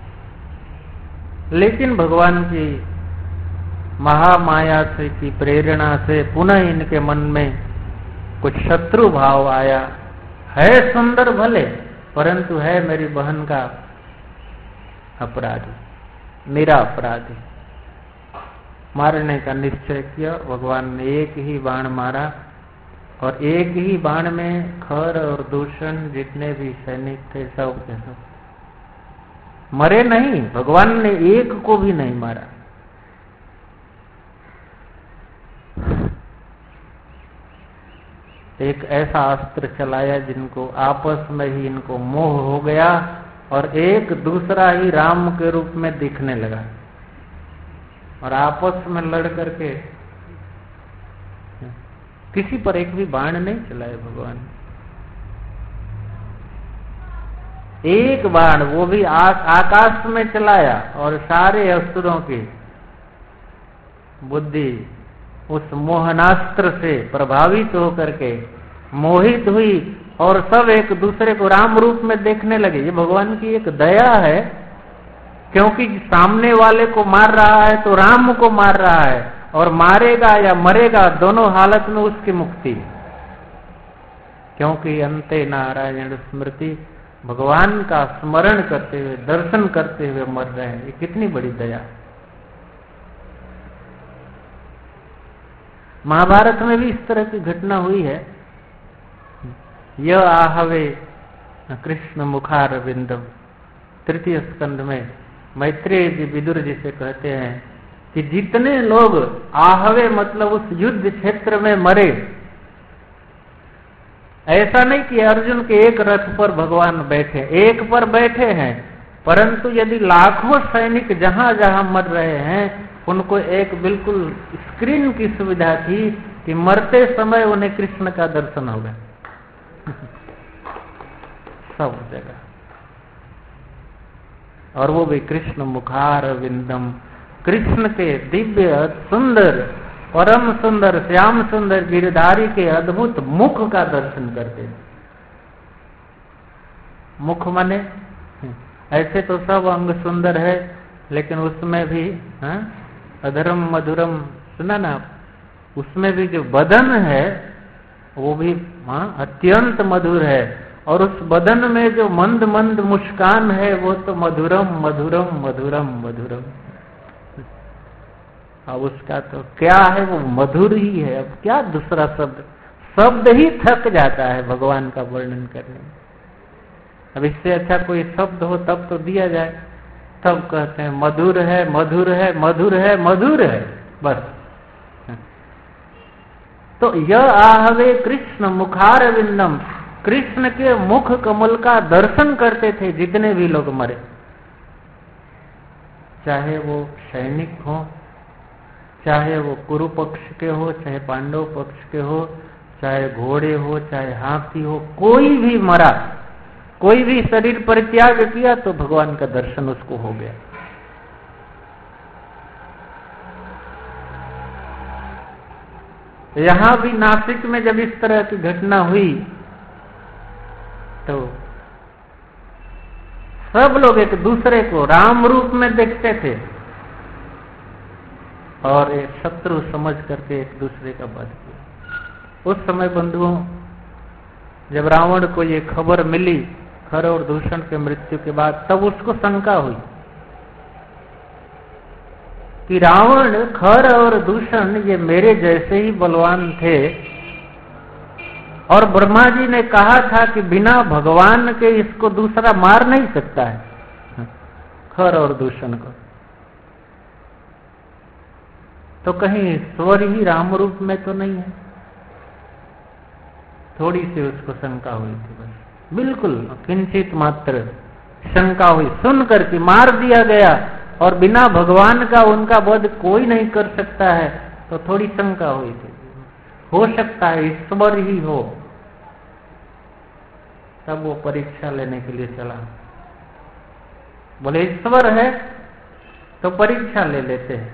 लेकिन भगवान की महामाया से की प्रेरणा से पुनः इनके मन में कुछ शत्रु भाव आया। है सुंदर भले, परंतु है मेरी बहन का अपराधी, मेरा अपराधी। मारने का निश्चय किया। भगवान ने एक ही बाण मारा, और एक ही बाण में खर और दूषण जितने भी सैनिक थे सब के सब मरे नहीं। भगवान ने एक को भी नहीं मारा। एक ऐसा अस्त्र चलाया जिनको आपस में ही इनको मोह हो गया, और एक दूसरा ही राम के रूप में दिखने लगा, और आपस में लड़ करके किसी पर एक भी बाण नहीं चलाए भगवान। एक बाण, वो भी आ, आकाश में चलाया, और सारे असुरों की बुद्धि उस मोहनास्त्र से प्रभावित होकर के मोहित हुई, और सब एक दूसरे को राम रूप में देखने लगे। ये भगवान की एक दया है, क्योंकि सामने वाले को मार रहा है तो राम को मार रहा है, और मारेगा या मरेगा दोनों हालत में उसकी मुक्ति, क्योंकि अंते नारायण स्मृति, भगवान का स्मरण करते हुए दर्शन करते हुए मर रहे हैं। ये कितनी बड़ी दया। महाभारत में भी इस तरह की घटना हुई है। यह आहवे कृष्ण मुखार विंदम, तृतीय स्कंध में मैत्रेय जी विदुर जी से कहते हैं कि जितने लोग आहवे मतलब उस युद्ध क्षेत्र में मरे, ऐसा नहीं कि अर्जुन के एक रथ पर भगवान बैठे, एक पर बैठे हैं, परंतु यदि लाखों सैनिक जहां जहां मर रहे हैं, उनको एक बिल्कुल स्क्रीन की सुविधा थी कि मरते समय उन्हें कृष्ण का दर्शन होगा सब जगह, और वो भी कृष्ण मुखार विंदम, कृष्ण के दिव्य सुंदर परम सुंदर श्याम सुंदर गिरधारी के अद्भुत मुख का दर्शन करते। मुख माने ऐसे तो सब अंग सुंदर है, लेकिन उसमें भी हाँ, अधरम मधुरम सुना ना, उसमें भी जो बदन है वो भी हाँ अत्यंत मधुर है, और उस बदन में जो मंद मंद मुस्कान है वो तो मधुरम मधुरम मधुरम मधुरम। अब उसका तो क्या है, वो मधुर ही है, अब क्या दूसरा शब्द, शब्द ही थक जाता है भगवान का वर्णन करने में। अब इससे अच्छा कोई शब्द हो तब तो दिया जाए, तब कहते हैं मधुर है मधुर है मधुर है मधुर है, बस। तो यह आहवे कृष्ण मुखारविंदम, कृष्ण के मुख कमल का दर्शन करते थे जितने भी लोग मरे, चाहे वो सैनिक हो, चाहे वो कुरु पक्ष के हो, चाहे पांडव पक्ष के हो, चाहे घोड़े हो, चाहे हाथी हो, कोई भी मरा, कोई भी शरीर परित्याग किया तो भगवान का दर्शन उसको हो गया। यहां भी नासिक में जब इस तरह की घटना हुई तो सब लोग एक दूसरे को राम रूप में देखते थे और एक शत्रु समझ करके एक दूसरे का वध किया। उस समय बंधुओं, जब रावण को ये खबर मिली खर और दूषण के मृत्यु के बाद, तब उसको शंका हुई कि रावण, खर और दूषण ये मेरे जैसे ही बलवान थे, और ब्रह्मा जी ने कहा था कि बिना भगवान के इसको दूसरा मार नहीं सकता है, खर और दूषण को। तो कहीं ईश्वर ही राम रूप में तो नहीं है, थोड़ी सी उसको शंका हुई थी, बस बिल्कुल किंचित मात्र शंका हुई, सुनकर कि मार दिया गया और बिना भगवान का उनका वध कोई नहीं कर सकता है, तो थोड़ी शंका हुई थी, हो सकता है ईश्वर ही हो। तब वो परीक्षा लेने के लिए चला, बोले ईश्वर है तो परीक्षा ले लेते हैं।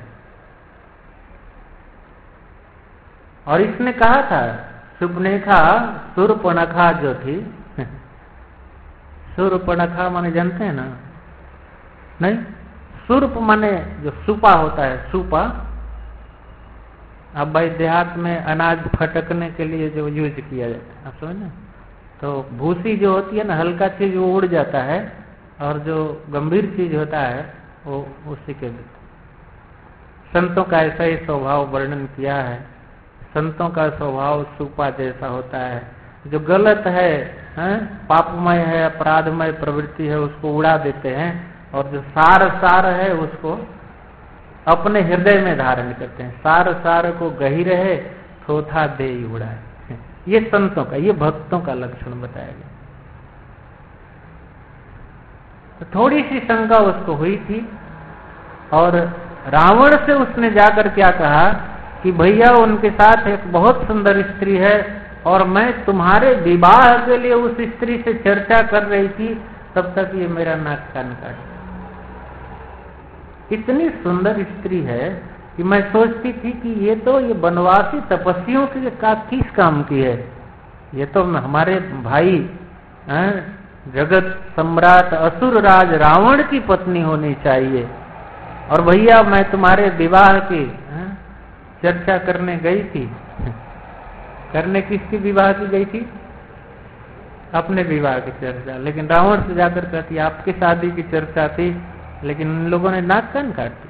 और इसने कहा था, सुपनेखा शूर्पणखा जो थी, शूर्पणखा माने जानते हैं ना? नहीं, शूर्प माने जो सुपा होता है, सुपा। अब भाई देहात में अनाज फटकने के लिए जो यूज किया जाता है, आप समझ ना? तो भूसी जो होती है ना, हल्का चीज वो उड़ जाता है, और जो गंभीर चीज होता है वो उसी के। संतों का ऐसा ही स्वभाव वर्णन किया है। संतों का स्वभाव सुपा जैसा होता है, जो गलत है, है पापमय है, अपराधमय प्रवृत्ति है, उसको उड़ा देते हैं, और जो सार सार है उसको अपने हृदय में धारण करते हैं। सार सार को गही रहे, थोथा दे उड़ाए। ये संतों का, ये भक्तों का लक्षण बताया गया। तो थोड़ी सी शंका उसको हुई थी, और रावण से उसने जाकर क्या कहा कि भैया उनके साथ एक बहुत सुंदर स्त्री है, और मैं तुम्हारे विवाह के लिए उस स्त्री से चर्चा कर रही थी, तब तक ये मेरा नाक कान काट। इतनी सुंदर स्त्री है कि मैं सोचती थी कि ये तो ये वनवासी तपस्वियों के का किस काम की है, ये तो हमारे भाई हैं, जगत सम्राट असुर राज रावण की पत्नी होनी चाहिए। और भैया मैं तुम्हारे विवाह की हैं, चर्चा करने गई थी। करने किसकी विवाह की गई थी? अपने विवाह की चर्चा। लेकिन रावण से जाकर कहती आपकी शादी की चर्चा थी, लेकिन उन लोगों ने नाक कान काट दिया।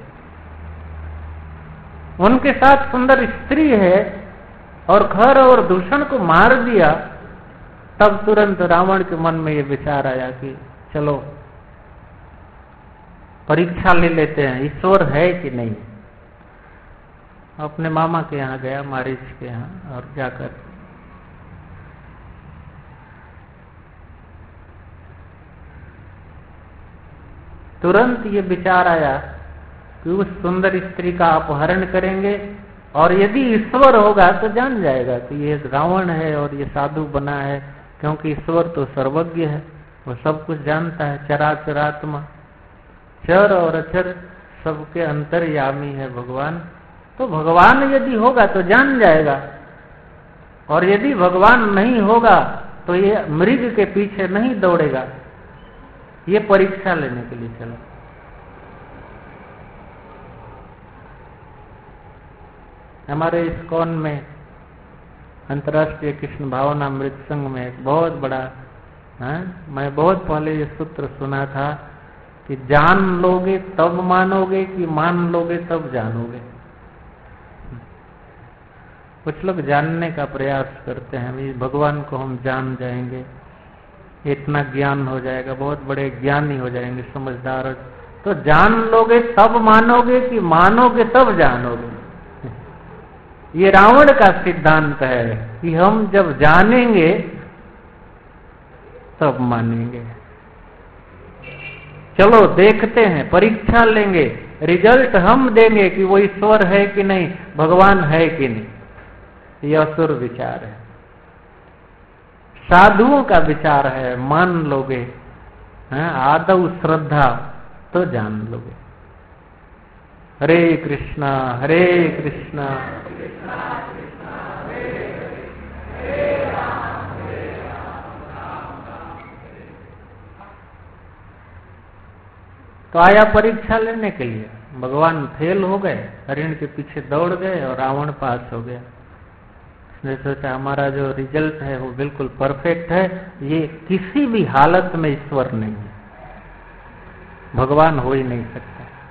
उनके साथ सुंदर स्त्री है और खर और दूषण को मार दिया। तब तुरंत रावण के मन में ये विचार आया कि चलो परीक्षा ले लेते हैं, ईश्वर है कि नहीं। अपने मामा के यहाँ गया, मारीच के यहाँ, और जाकर तुरंत ये विचार आया कि उस सुंदर स्त्री का अपहरण करेंगे, और यदि ईश्वर होगा तो जान जाएगा कि ये रावण है और ये साधु बना है, क्योंकि ईश्वर तो सर्वज्ञ है, वो सब कुछ जानता है, चराचरात्मा, चर और अचर सबके अंतर्यामी है भगवान। तो भगवान यदि होगा तो जान जाएगा, और यदि भगवान नहीं होगा तो ये मृग के पीछे नहीं दौड़ेगा। ये परीक्षा लेने के लिए चला। हमारे इस्कॉन में अंतर्राष्ट्रीय कृष्ण भावनामृत संघ में एक बहुत बड़ा, है? मैं बहुत पहले ये सूत्र सुना था कि जान लोगे तब मानोगे कि मान लोगे तब जानोगे। कुछ लोग जानने का प्रयास करते हैं, भगवान को हम जान जाएंगे, इतना ज्ञान हो जाएगा, बहुत बड़े ज्ञानी हो जाएंगे, समझदार। तो जान लोगे तब मानोगे कि मानोगे तब जानोगे। ये रावण का सिद्धांत है कि हम जब जानेंगे तब मानेंगे। चलो देखते हैं, परीक्षा लेंगे, रिजल्ट हम देंगे कि वो ईश्वर है कि नहीं, भगवान है कि नहीं। यह असुर विचार है। साधुओं का विचार है, मान लोगे, आदौ श्रद्धा तो जान लोगे। हरे कृष्णा हरे कृष्णा तो आया परीक्षा लेने के लिए, भगवान फेल हो गए, हरिण के पीछे दौड़ गए और रावण पास हो गया। उसने सोचा हमारा जो रिजल्ट है वो बिल्कुल परफेक्ट है, ये किसी भी हालत में ईश्वर नहीं है, भगवान हो ही नहीं सकता।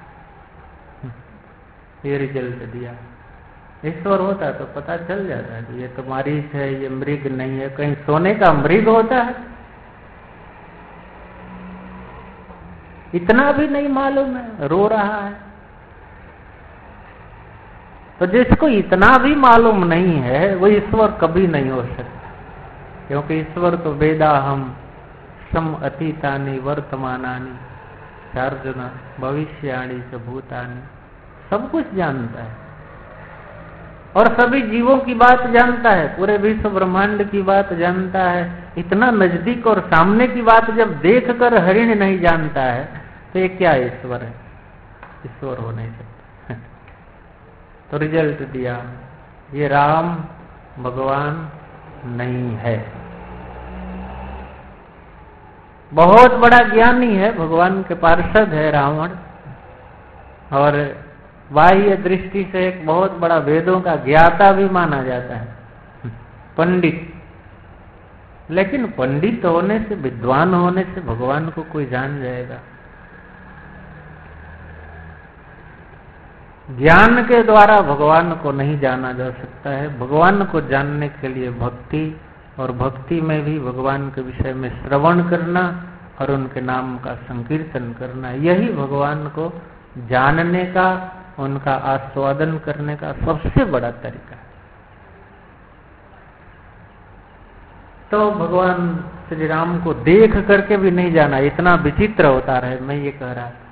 ये रिजल्ट दिया। ईश्वर होता तो पता चल जाता है ये तो मरीज है, ये मृग नहीं है। कहीं सोने का मृग होता है? इतना भी नहीं मालूम है, रो रहा है। तो जिसको इतना भी मालूम नहीं है वो ईश्वर कभी नहीं हो सकता, क्योंकि ईश्वर तो वेदा हम सम अतीतानि वर्तमानानि चार्जुना भविष्याणि च भूतानि, सब कुछ जानता है और सभी जीवों की बात जानता है, पूरे विश्व ब्रह्मांड की बात जानता है। इतना नजदीक और सामने की बात जब देखकर हरिण नहीं जानता है तो ये क्या ईश्वर है? ईश्वर हो नहीं सकता। तो रिजल्ट दिया, ये राम भगवान नहीं है। बहुत बड़ा ज्ञानी है, भगवान के पार्षद है रावण, और बाह्य दृष्टि से एक बहुत बड़ा वेदों का ज्ञाता भी माना जाता है, पंडित। लेकिन पंडित होने से, विद्वान होने से भगवान को कोई जान जाएगा? ज्ञान के द्वारा भगवान को नहीं जाना जा सकता है। भगवान को जानने के लिए भक्ति, और भक्ति में भी भगवान के विषय में श्रवण करना और उनके नाम का संकीर्तन करना, यही भगवान को जानने का, उनका आस्वादन करने का सबसे बड़ा तरीका है। तो भगवान श्री राम को देख करके भी नहीं जाना, इतना विचित्र अवतार है। मैं ये कह रहा था,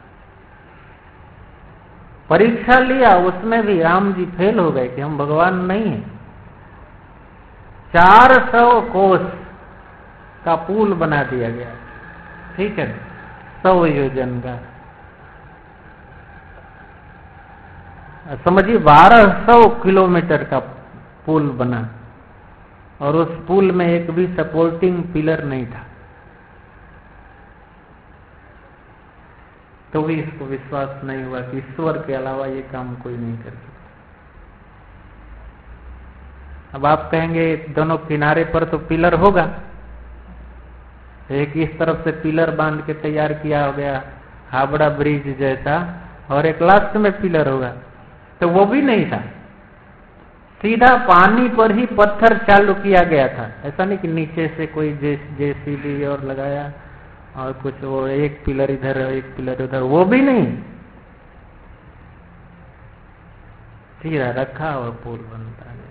परीक्षा लिया, उसमें भी राम जी फेल हो गए कि हम भगवान नहीं हैं। चार सौ कोस का पुल बना दिया गया, ठीक है, सौ योजन का, समझिए बारह सौ किलोमीटर का पुल बना, और उस पुल में एक भी सपोर्टिंग पिलर नहीं था। तो भी इसको विश्वास नहीं हुआ कि ईश्वर के अलावा ये काम कोई नहीं कर सकता। अब आप कहेंगे दोनों किनारे पर तो पिलर होगा, एक इस तरफ से पिलर बांध के तैयार किया हो गया हावड़ा ब्रिज जैसा, और एक लास्ट में पिलर होगा, तो वो भी नहीं था। सीधा पानी पर ही पत्थर चालू किया गया था, ऐसा नहीं कि नीचे से कोई जेसीबी और लगाया और कुछ वो एक पिलर इधर एक पिलर उधर, वो भी नहीं, सीधा रखा और पुल बनता गया।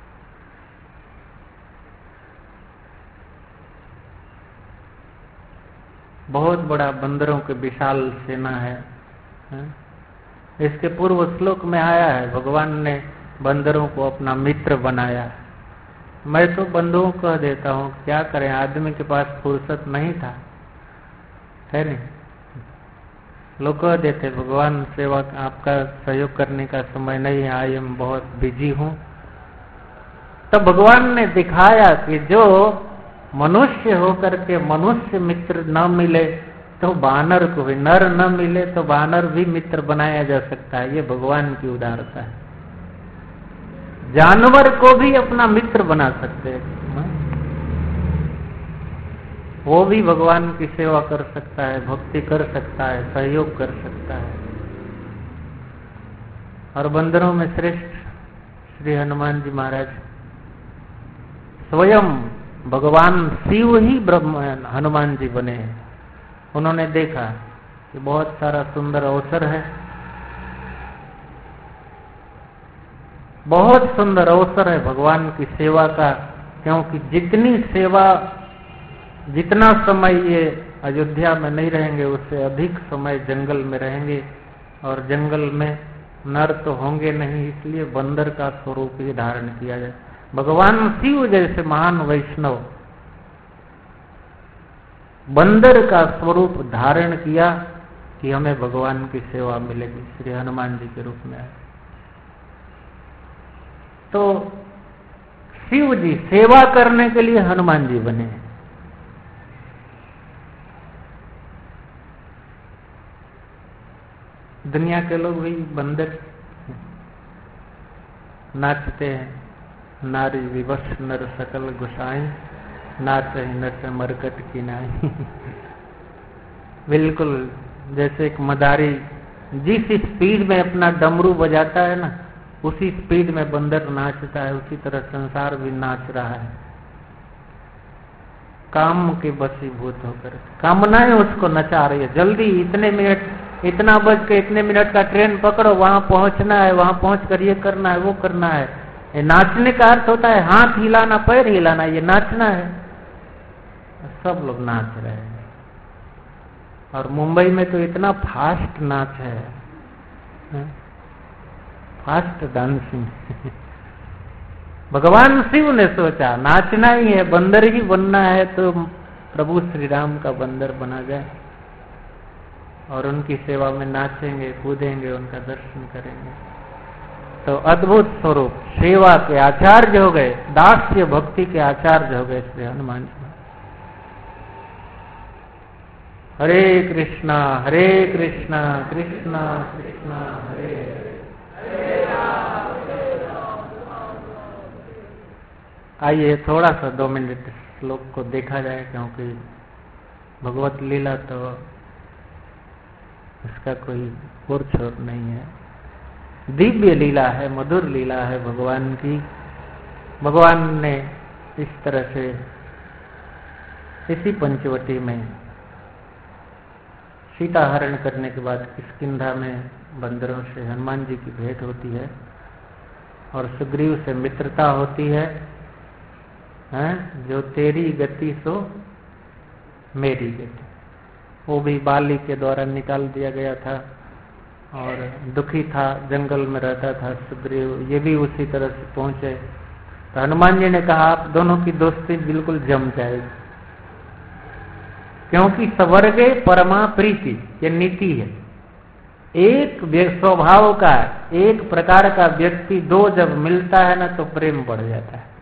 बहुत बड़ा बंदरों के विशाल सेना है, है? इसके पूर्व श्लोक में आया है, भगवान ने बंदरों को अपना मित्र बनाया। मैं तो बंधुओं कह देता हूँ, क्या करें, आदमी के पास फुर्सत नहीं था, है नहीं? लोग कह देते भगवान सेवा आपका सहयोग करने का समय नहीं है, आई एम बहुत बिजी हूँ। तो भगवान ने दिखाया कि जो मनुष्य होकर के मनुष्य मित्र न मिले तो बानर को भी, नर न मिले तो बानर भी मित्र बनाया जा सकता है। ये भगवान की उदारता है। जानवर को भी अपना मित्र बना सकते हैं। वो भी भगवान की सेवा कर सकता है, भक्ति कर सकता है, सहयोग कर सकता है। और बंदरों में श्रेष्ठ श्री हनुमान जी महाराज स्वयं भगवान शिव ही ब्रह्म हनुमान जी बने हैं। उन्होंने देखा कि बहुत सारा सुंदर अवसर है, बहुत सुंदर अवसर है भगवान की सेवा का, क्योंकि जितनी सेवा जितना समय ये अयोध्या में नहीं रहेंगे उससे अधिक समय जंगल में रहेंगे, और जंगल में नर तो होंगे नहीं, इसलिए बंदर का स्वरूप ही धारण किया जाए। भगवान शिव जैसे महान वैष्णव बंदर का स्वरूप धारण किया कि हमें भगवान की सेवा मिलेगी, श्री हनुमान जी के रूप में आए। तो शिव जी सेवा करने के लिए हनुमान जी बने हैं। दुनिया के लोग भी बंदर नाचते हैं, नारी विवश नर सकल गुसाई, नाच नच मरकट की नाई। बिल्कुल जैसे एक मदारी जिस स्पीड में अपना डमरू बजाता है ना, उसी स्पीड में बंदर नाचता है, उसी तरह संसार भी नाच रहा है काम के वशीभूत होकर। कामनाएं उसको नचा रही है, जल्दी इतने मिनट, इतना बज के इतने मिनट का ट्रेन पकड़ो, वहां पहुंचना है, वहां पहुंचकर ये करना है, वो करना है। ये नाचने का अर्थ होता है हाथ हिलाना, पैर हिलाना, ये नाचना है। सब लोग नाच रहे हैं। और मुंबई में तो इतना फास्ट नाच है, है? Fast dancing. भगवान शिव ने सोचा नाचना ही है, बंदर ही बनना है, तो प्रभु श्री राम का बंदर बना जाए और उनकी सेवा में नाचेंगे, कूदेंगे, उनका दर्शन करेंगे। तो अद्भुत स्वरूप सेवा के आचार्य हो गए, दास्य भक्ति के आचार्य हो गए श्री हनुमान जी। हरे कृष्णा हरे कृष्णा कृष्णा कृष्णा हरे हरे। आइए थोड़ा सा दो मिनट श्लोक को देखा जाए, क्योंकि भगवत लीला तो इसका कोई और छोर नहीं है। दिव्य लीला है, मधुर लीला है भगवान की। भगवान ने इस तरह से इसी पंचवटी में सीता हरण करने के बाद किष्किंधा में बंदरों से हनुमान जी की भेंट होती है और सुग्रीव से मित्रता होती है, हैं? जो तेरी गति सो मेरी गति। वो भी बाली के द्वारा निकाल दिया गया था और दुखी था, जंगल में रहता था सुग्रीव, ये भी उसी तरह से पहुंचे। तो हनुमान जी ने कहा आप दोनों की दोस्ती बिल्कुल जम जाएगी, क्योंकि स्वर्गे परमा प्रीति ये नीति है। एक स्वभाव का एक प्रकार का व्यक्ति दो जब मिलता है ना तो प्रेम बढ़ जाता है।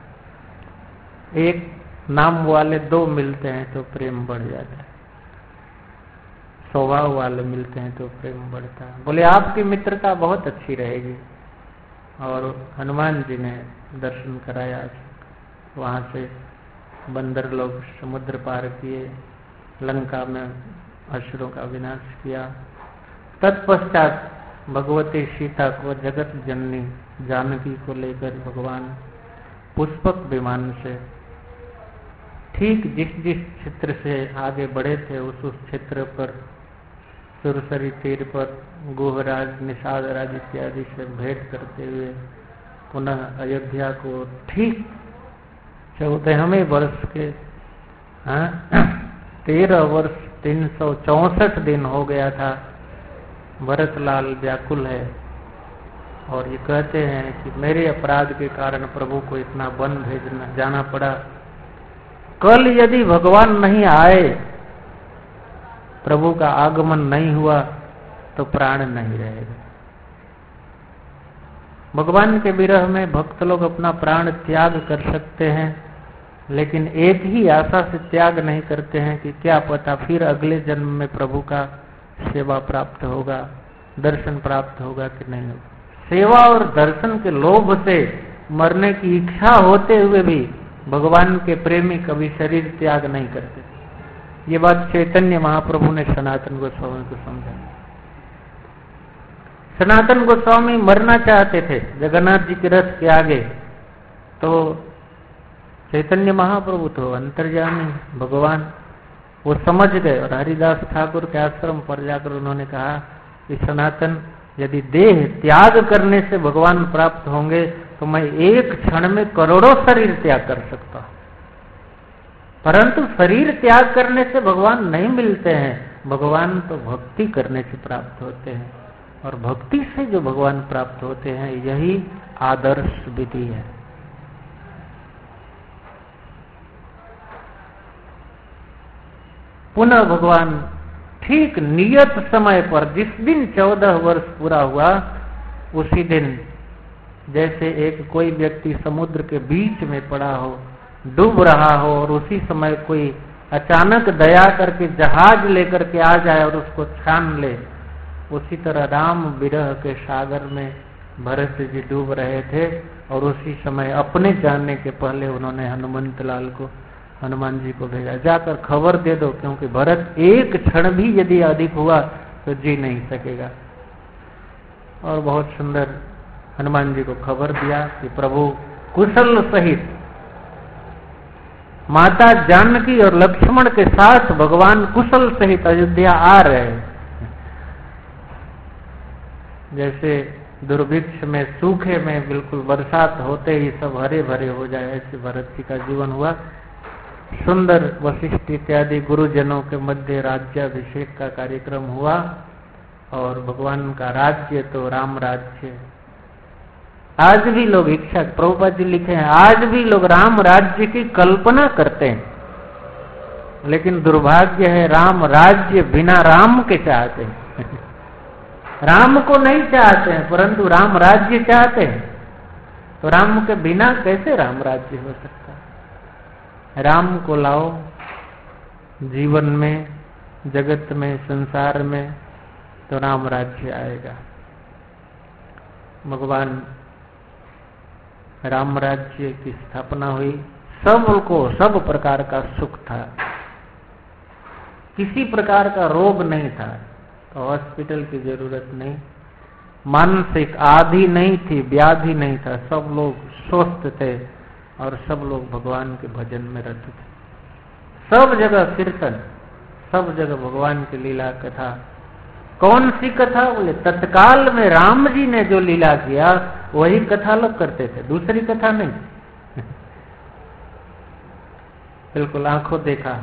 एक नाम वाले दो मिलते हैं तो प्रेम बढ़ जाता है, स्वभाव वाले मिलते हैं तो प्रेम बढ़ता है। बोले आपकी मित्रता बहुत अच्छी रहेगी। और हनुमान जी ने दर्शन कराया, वहां से बंदर लोग समुद्र पार किए, लंका में असुरों का विनाश किया। तत्पश्चात भगवती सीता को जगत जननी जानकी को लेकर भगवान पुष्पक विमान से ठीक जिस जिस क्षेत्र से आगे बढ़े थे उस उस क्षेत्र पर सुरसरी तीर पर गोहराज निषादराज इत्यादि से भेंट करते हुए पुनः अयोध्या को ठीक चौदहवें वर्ष के तेरह वर्ष तीन सौ चौसठ दिन हो गया था। भरतलाल व्याकुल है और ये कहते हैं कि मेरे अपराध के कारण प्रभु को इतना वन भेजना जाना पड़ा। कल यदि भगवान नहीं आए, प्रभु का आगमन नहीं हुआ तो प्राण नहीं रहेगा। भगवान के विरह में भक्त लोग अपना प्राण त्याग कर सकते हैं, लेकिन एक ही आशा से त्याग नहीं करते हैं कि क्या पता फिर अगले जन्म में प्रभु का सेवा प्राप्त होगा, दर्शन प्राप्त होगा कि नहीं होगा। सेवा और दर्शन के लोभ से मरने की इच्छा होते हुए भी भगवान के प्रेमी कभी शरीर त्याग नहीं करते। ये बात चैतन्य महाप्रभु ने सनातन गोस्वामी को समझाई। सनातन गोस्वामी मरना चाहते थे जगन्नाथ जी के रथ के आगे, तो चैतन्य महाप्रभु तो अंतर्यामी भगवान वो समझ गए और हरिदास ठाकुर के आश्रम पर जाकर उन्होंने कहा कि सनातन, यदि देह त्याग करने से भगवान प्राप्त होंगे तो मैं एक क्षण में करोड़ों शरीर त्याग कर सकता हूं, परंतु शरीर त्याग करने से भगवान नहीं मिलते हैं। भगवान तो भक्ति करने से प्राप्त होते हैं, और भक्ति से जो भगवान प्राप्त होते हैं यही आदर्श विधि है। पुनः भगवान ठीक नियत समय पर, जिस दिन चौदह वर्ष पूरा हुआ उसी दिन, जैसे एक कोई व्यक्ति समुद्र के बीच में पड़ा हो, डूब रहा हो, और उसी समय कोई अचानक दया करके जहाज लेकर के आ जाए और उसको छान ले, उसी तरह राम विरह के सागर में भरत जी डूब रहे थे। और उसी समय अपने जाने के पहले उन्होंने हनुमंत लाल को, हनुमान जी को भेजा, जाकर खबर दे दो, क्योंकि भरत एक क्षण भी यदि अधिक हुआ तो जी नहीं सकेगा। और बहुत सुंदर हनुमान जी को खबर दिया कि प्रभु कुशल सहित माता जानकी और लक्ष्मण के साथ भगवान कुशल सहित अयोध्या आ रहे हैं। जैसे दुर्भिक्ष में, सूखे में बिल्कुल बरसात होते ही सब हरे भरे हो जाए, ऐसे भरत जी का जीवन हुआ। सुंदर वशिष्ठ इत्यादि गुरुजनों के मध्य राज्याभिषेक का कार्यक्रम हुआ, और भगवान का राज्य तो राम राज्य। आज भी लोग इच्छा, प्रभुपाद जी लिखे हैं, आज भी लोग राम राज्य की कल्पना करते हैं, लेकिन दुर्भाग्य है राम राज्य बिना राम के चाहते हैं। राम को नहीं चाहते हैं, परंतु राम राज्य चाहते हैं। तो राम के बिना कैसे राम राज्य हो सकता है? राम को लाओ जीवन में, जगत में, संसार में, तो राम राज्य आएगा। भगवान राम राज्य की स्थापना हुई, सबको सब प्रकार का सुख था, किसी प्रकार का रोग नहीं था, तो हॉस्पिटल की जरूरत नहीं, मानसिक आदि नहीं थी, व्याधि नहीं था, सब लोग स्वस्थ थे और सब लोग भगवान के भजन में रत थे। सब जगह कीर्तन, सब जगह भगवान की लीला कथा। कौन सी कथा? बोले तत्काल में राम जी ने जो लीला किया वही कथा लोग करते थे, दूसरी कथा नहीं। बिल्कुल आंखों देखा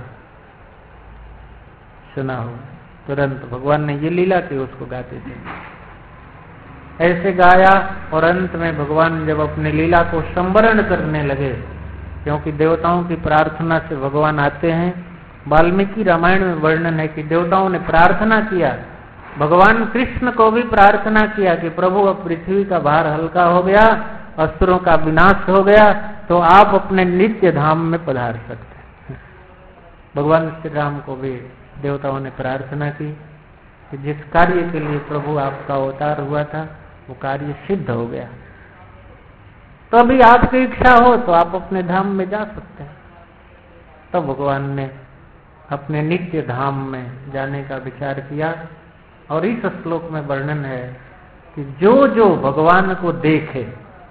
सुना हो, तुरंत भगवान ने ये लीला की उसको गाते थे। ऐसे गाया, और अंत में भगवान जब अपनी लीला को संवरण करने लगे, क्योंकि देवताओं की प्रार्थना से भगवान आते हैं। वाल्मीकि रामायण में वर्णन है कि देवताओं ने प्रार्थना किया, भगवान कृष्ण को भी प्रार्थना किया कि प्रभु अब पृथ्वी का भार हल्का हो गया, असुरों का विनाश हो गया, तो आप अपने नित्य धाम में पधार सकते हैं। भगवान श्री राम को भी देवताओं ने प्रार्थना की कि जिस कार्य के लिए प्रभु आपका अवतार हुआ था वो कार्य सिद्ध हो गया, तो अभी आपकी इच्छा हो तो आप अपने धाम में जा सकते हैं। तो भगवान ने अपने नित्य धाम में जाने का विचार किया, और इस श्लोक में वर्णन है कि जो जो भगवान को देखे,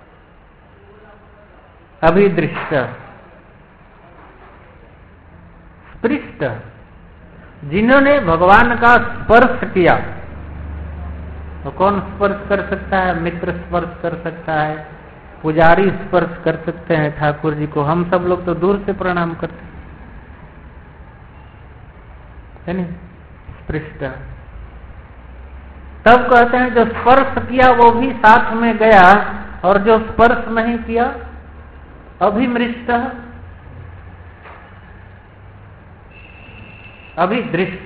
अभिदृष्ट, स्पृष्ट, जिन्होंने भगवान का स्पर्श किया, तो कौन स्पर्श कर सकता है? मित्र स्पर्श कर सकता है, पुजारी स्पर्श कर सकते हैं ठाकुर जी को, हम सब लोग तो दूर से प्रणाम करते है नहीं, स्पृष्ट। तब कहते हैं जो स्पर्श किया वो भी साथ में गया, और जो स्पर्श नहीं किया अभिमृष्ट, अभिदृष्ट।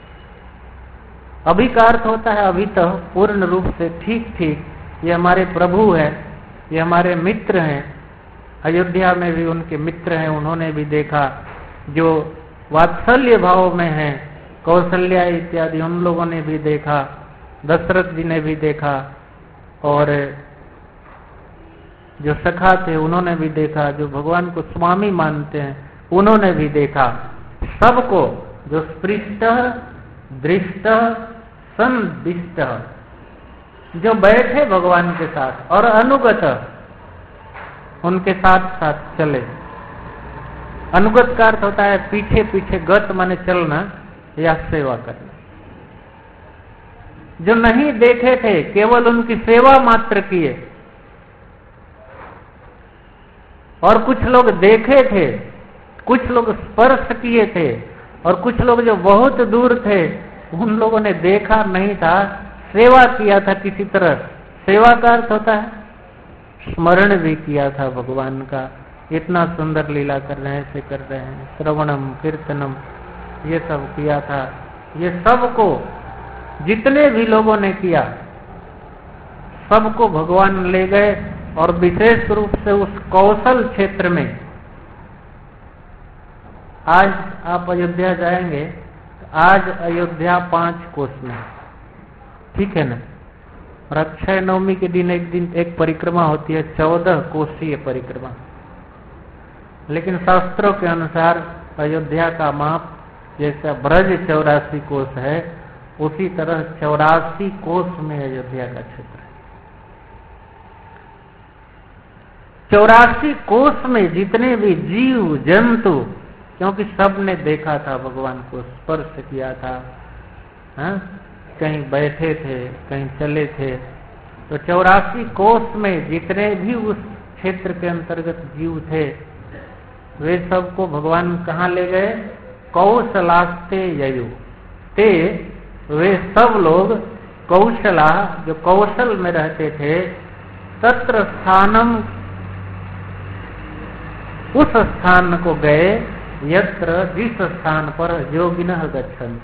अभी का अर्थ होता है अभी तो पूर्ण रूप से, ठीक ठीक, ये हमारे प्रभु हैं, ये हमारे मित्र हैं। अयोध्या में भी उनके मित्र हैं, उन्होंने भी देखा, जो वात्सल्य भाव में हैं, कौशल्या इत्यादि उन लोगों ने भी देखा, दशरथ जी ने भी देखा, और जो सखा थे उन्होंने भी देखा, जो भगवान को स्वामी मानते हैं उन्होंने भी देखा। सबको, जो स्पृष्ट दृष्ट संदिष्ट, जो बैठे भगवान के साथ और अनुगत उनके साथ साथ चले। अनुगत का अर्थ होता है पीछे पीछे, गत माने चलना या सेवा करना। जो नहीं देखे थे, केवल उनकी सेवा मात्र किए, और कुछ लोग देखे थे, कुछ लोग स्पर्श किए थे, और कुछ लोग जो बहुत दूर थे उन लोगों ने देखा नहीं था, सेवा किया था किसी तरह। सेवा का अर्थ होता है स्मरण भी किया था भगवान का, इतना सुंदर लीला कर रहे हैं, ऐसे कर रहे हैं, श्रवणम कीर्तनम ये सब किया था। ये सबको, जितने भी लोगों ने किया, सबको भगवान ले गए। और विशेष रूप से उस कौशल क्षेत्र में, आज आप अयोध्या जाएंगे तो आज अयोध्या पांच कोस में, ठीक है ना। और अक्षय नवमी के दिन एक दिन एक परिक्रमा होती है, चौदह कोसीय परिक्रमा। लेकिन शास्त्रों के अनुसार अयोध्या का माप जैसा ब्रज चौरासी कोस है, उसी तरह चौरासी कोस में अयोध्या का क्षेत्र है। चौरासी कोस में जितने भी जीव जंतु, क्योंकि सब ने देखा था भगवान को, स्पर्श किया था, हा? कहीं बैठे थे, कहीं चले थे, तो चौरासी कोस में जितने भी उस क्षेत्र के अंतर्गत जीव थे, वे सबको भगवान कहाँ ले गए? कौशलास्ते ययु ते, वे सब लोग कौशला, जो कौशल में रहते थे, तत्र स्थानम, उस स्थान को गए, यत्र, जिस स्थान पर योगिनः गच्छन्ति,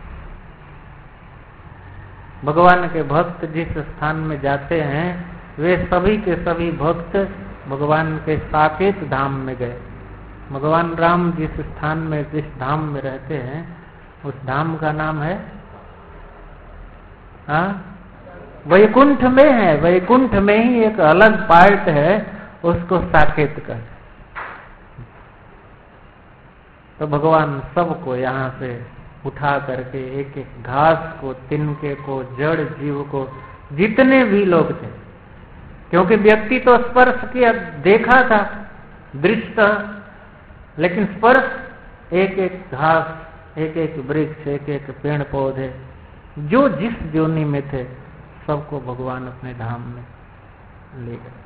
भगवान के भक्त जिस स्थान में जाते हैं, वे सभी के सभी भक्त भगवान के साकेत धाम में गए। भगवान राम जिस स्थान में, जिस धाम में रहते हैं, उस धाम का नाम है, हाँ, वैकुंठ में है। वैकुंठ में ही एक अलग पार्ट है, उसको साकेत कर। तो भगवान सबको यहाँ से उठा करके, एक एक घास को, तिनके को, जड़ जीव को, जितने भी लोग थे, क्योंकि व्यक्ति तो स्पर्श किया, देखा था, दृष्ट, लेकिन स्पर्श एक एक घास, एक एक वृक्ष, एक एक पेड़ पौधे, जो जिस जोनी में थे, सबको भगवान अपने धाम में ले गए।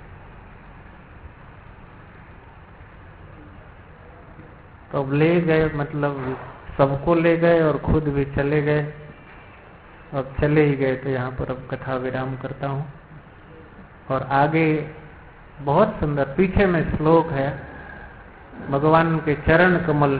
तो अब ले गए मतलब सबको ले गए और खुद भी चले गए। अब चले ही गए तो यहाँ पर अब कथा विराम करता हूँ। और आगे बहुत सुंदर पीछे में श्लोक है, भगवान के चरण कमल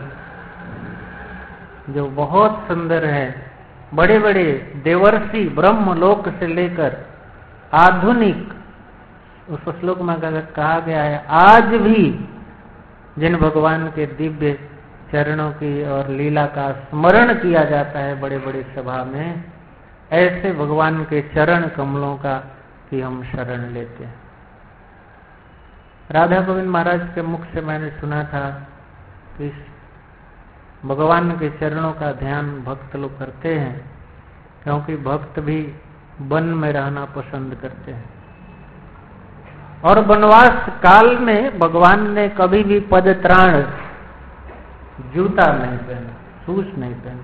जो बहुत सुंदर है। बड़े बड़े देवर्षि ब्रह्म लोक से लेकर आधुनिक, उस श्लोक में कहा गया है, आज भी जिन भगवान के दिव्य चरणों की और लीला का स्मरण किया जाता है बड़े बड़े सभा में, ऐसे भगवान के चरण कमलों का की हम शरण लेते हैं। राधा गोविंद महाराज के मुख से मैंने सुना था कि इस भगवान के चरणों का ध्यान भक्त लोग करते हैं, क्योंकि भक्त भी वन में रहना पसंद करते हैं। और वनवास काल में भगवान ने कभी भी पदत्राण, जूता नहीं पहना, शूज नहीं पहना।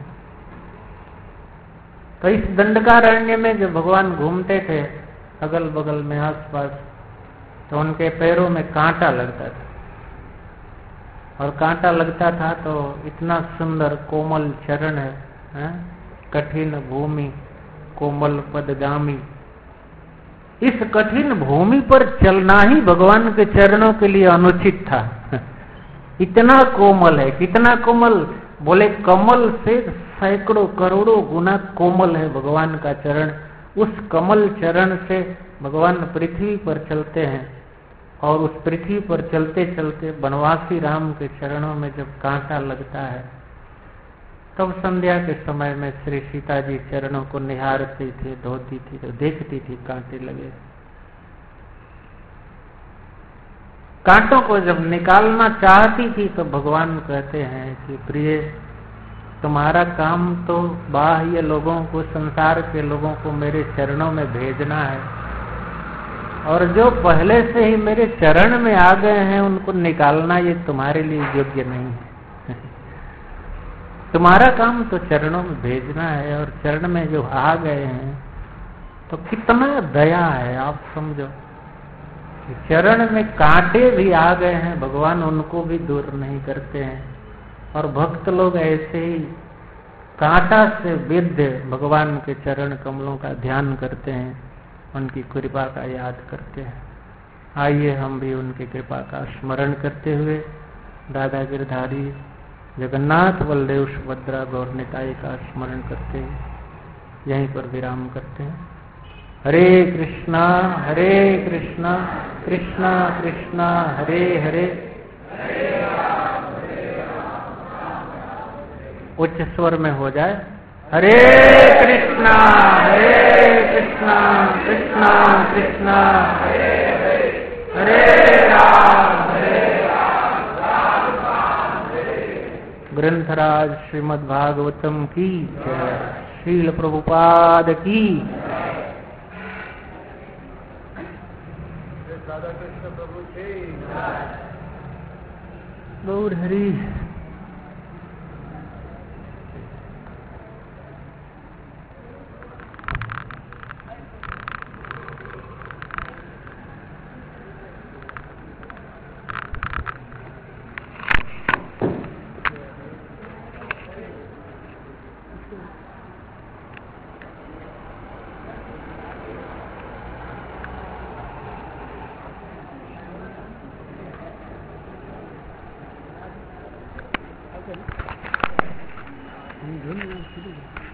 तो इस दंडकारण्य में जो भगवान घूमते थे अगल बगल में आसपास, तो उनके पैरों में कांटा लगता था, और कांटा लगता था तो इतना सुंदर कोमल चरण है, है? कठिन भूमि कोमल पदगामी। इस कठिन भूमि पर चलना ही भगवान के चरणों के लिए अनुचित था। इतना कोमल है, कितना कोमल, बोले कमल से सैकड़ों करोड़ों गुना कोमल है भगवान का चरण। उस कमल चरण से भगवान पृथ्वी पर चलते हैं, और उस पृथ्वी पर चलते चलते वनवासी राम के चरणों में जब कांटा लगता है, तब संध्या के समय में श्री सीता जी चरणों को निहारती थी, धोती थी, तो देखती थी कांटे लगे। कांटों को जब निकालना चाहती थी तो भगवान कहते हैं कि प्रिय, तुम्हारा काम तो बाह्य लोगों को, संसार के लोगों को मेरे चरणों में भेजना है, और जो पहले से ही मेरे चरण में आ गए हैं उनको निकालना ये तुम्हारे लिए योग्य नहीं है। तुम्हारा काम तो चरणों में भेजना है, और चरण में जो आ गए हैं तो कितना दया है आप समझो। चरण में कांटे भी आ गए हैं, भगवान उनको भी दूर नहीं करते हैं, और भक्त लोग ऐसे ही कांटा से विद्ध भगवान के चरण कमलों का ध्यान करते हैं, उनकी कृपा का याद करते हैं। आइए हम भी उनकी कृपा का स्मरण करते हुए दादा गिरधारी जगन्नाथ बलदेव सुभद्रा गौर निताई का स्मरण करते हैं यहीं पर विराम करते हैं। हरे कृष्णा हरे कृष्णा कृष्णा कृष्णा हरे हरे, उच्च स्वर में हो जाए, हरे कृष्णा हरे कृष्णा कृष्णा कृष्णा हरे हरे, हरे राम हरे राम राम राम हरे। ग्रंथराज श्रीमद् भागवतम की जय, श्रील प्रभुपाद की राधा कृष्ण प्रभु की गौर हरि। धन्यवाद।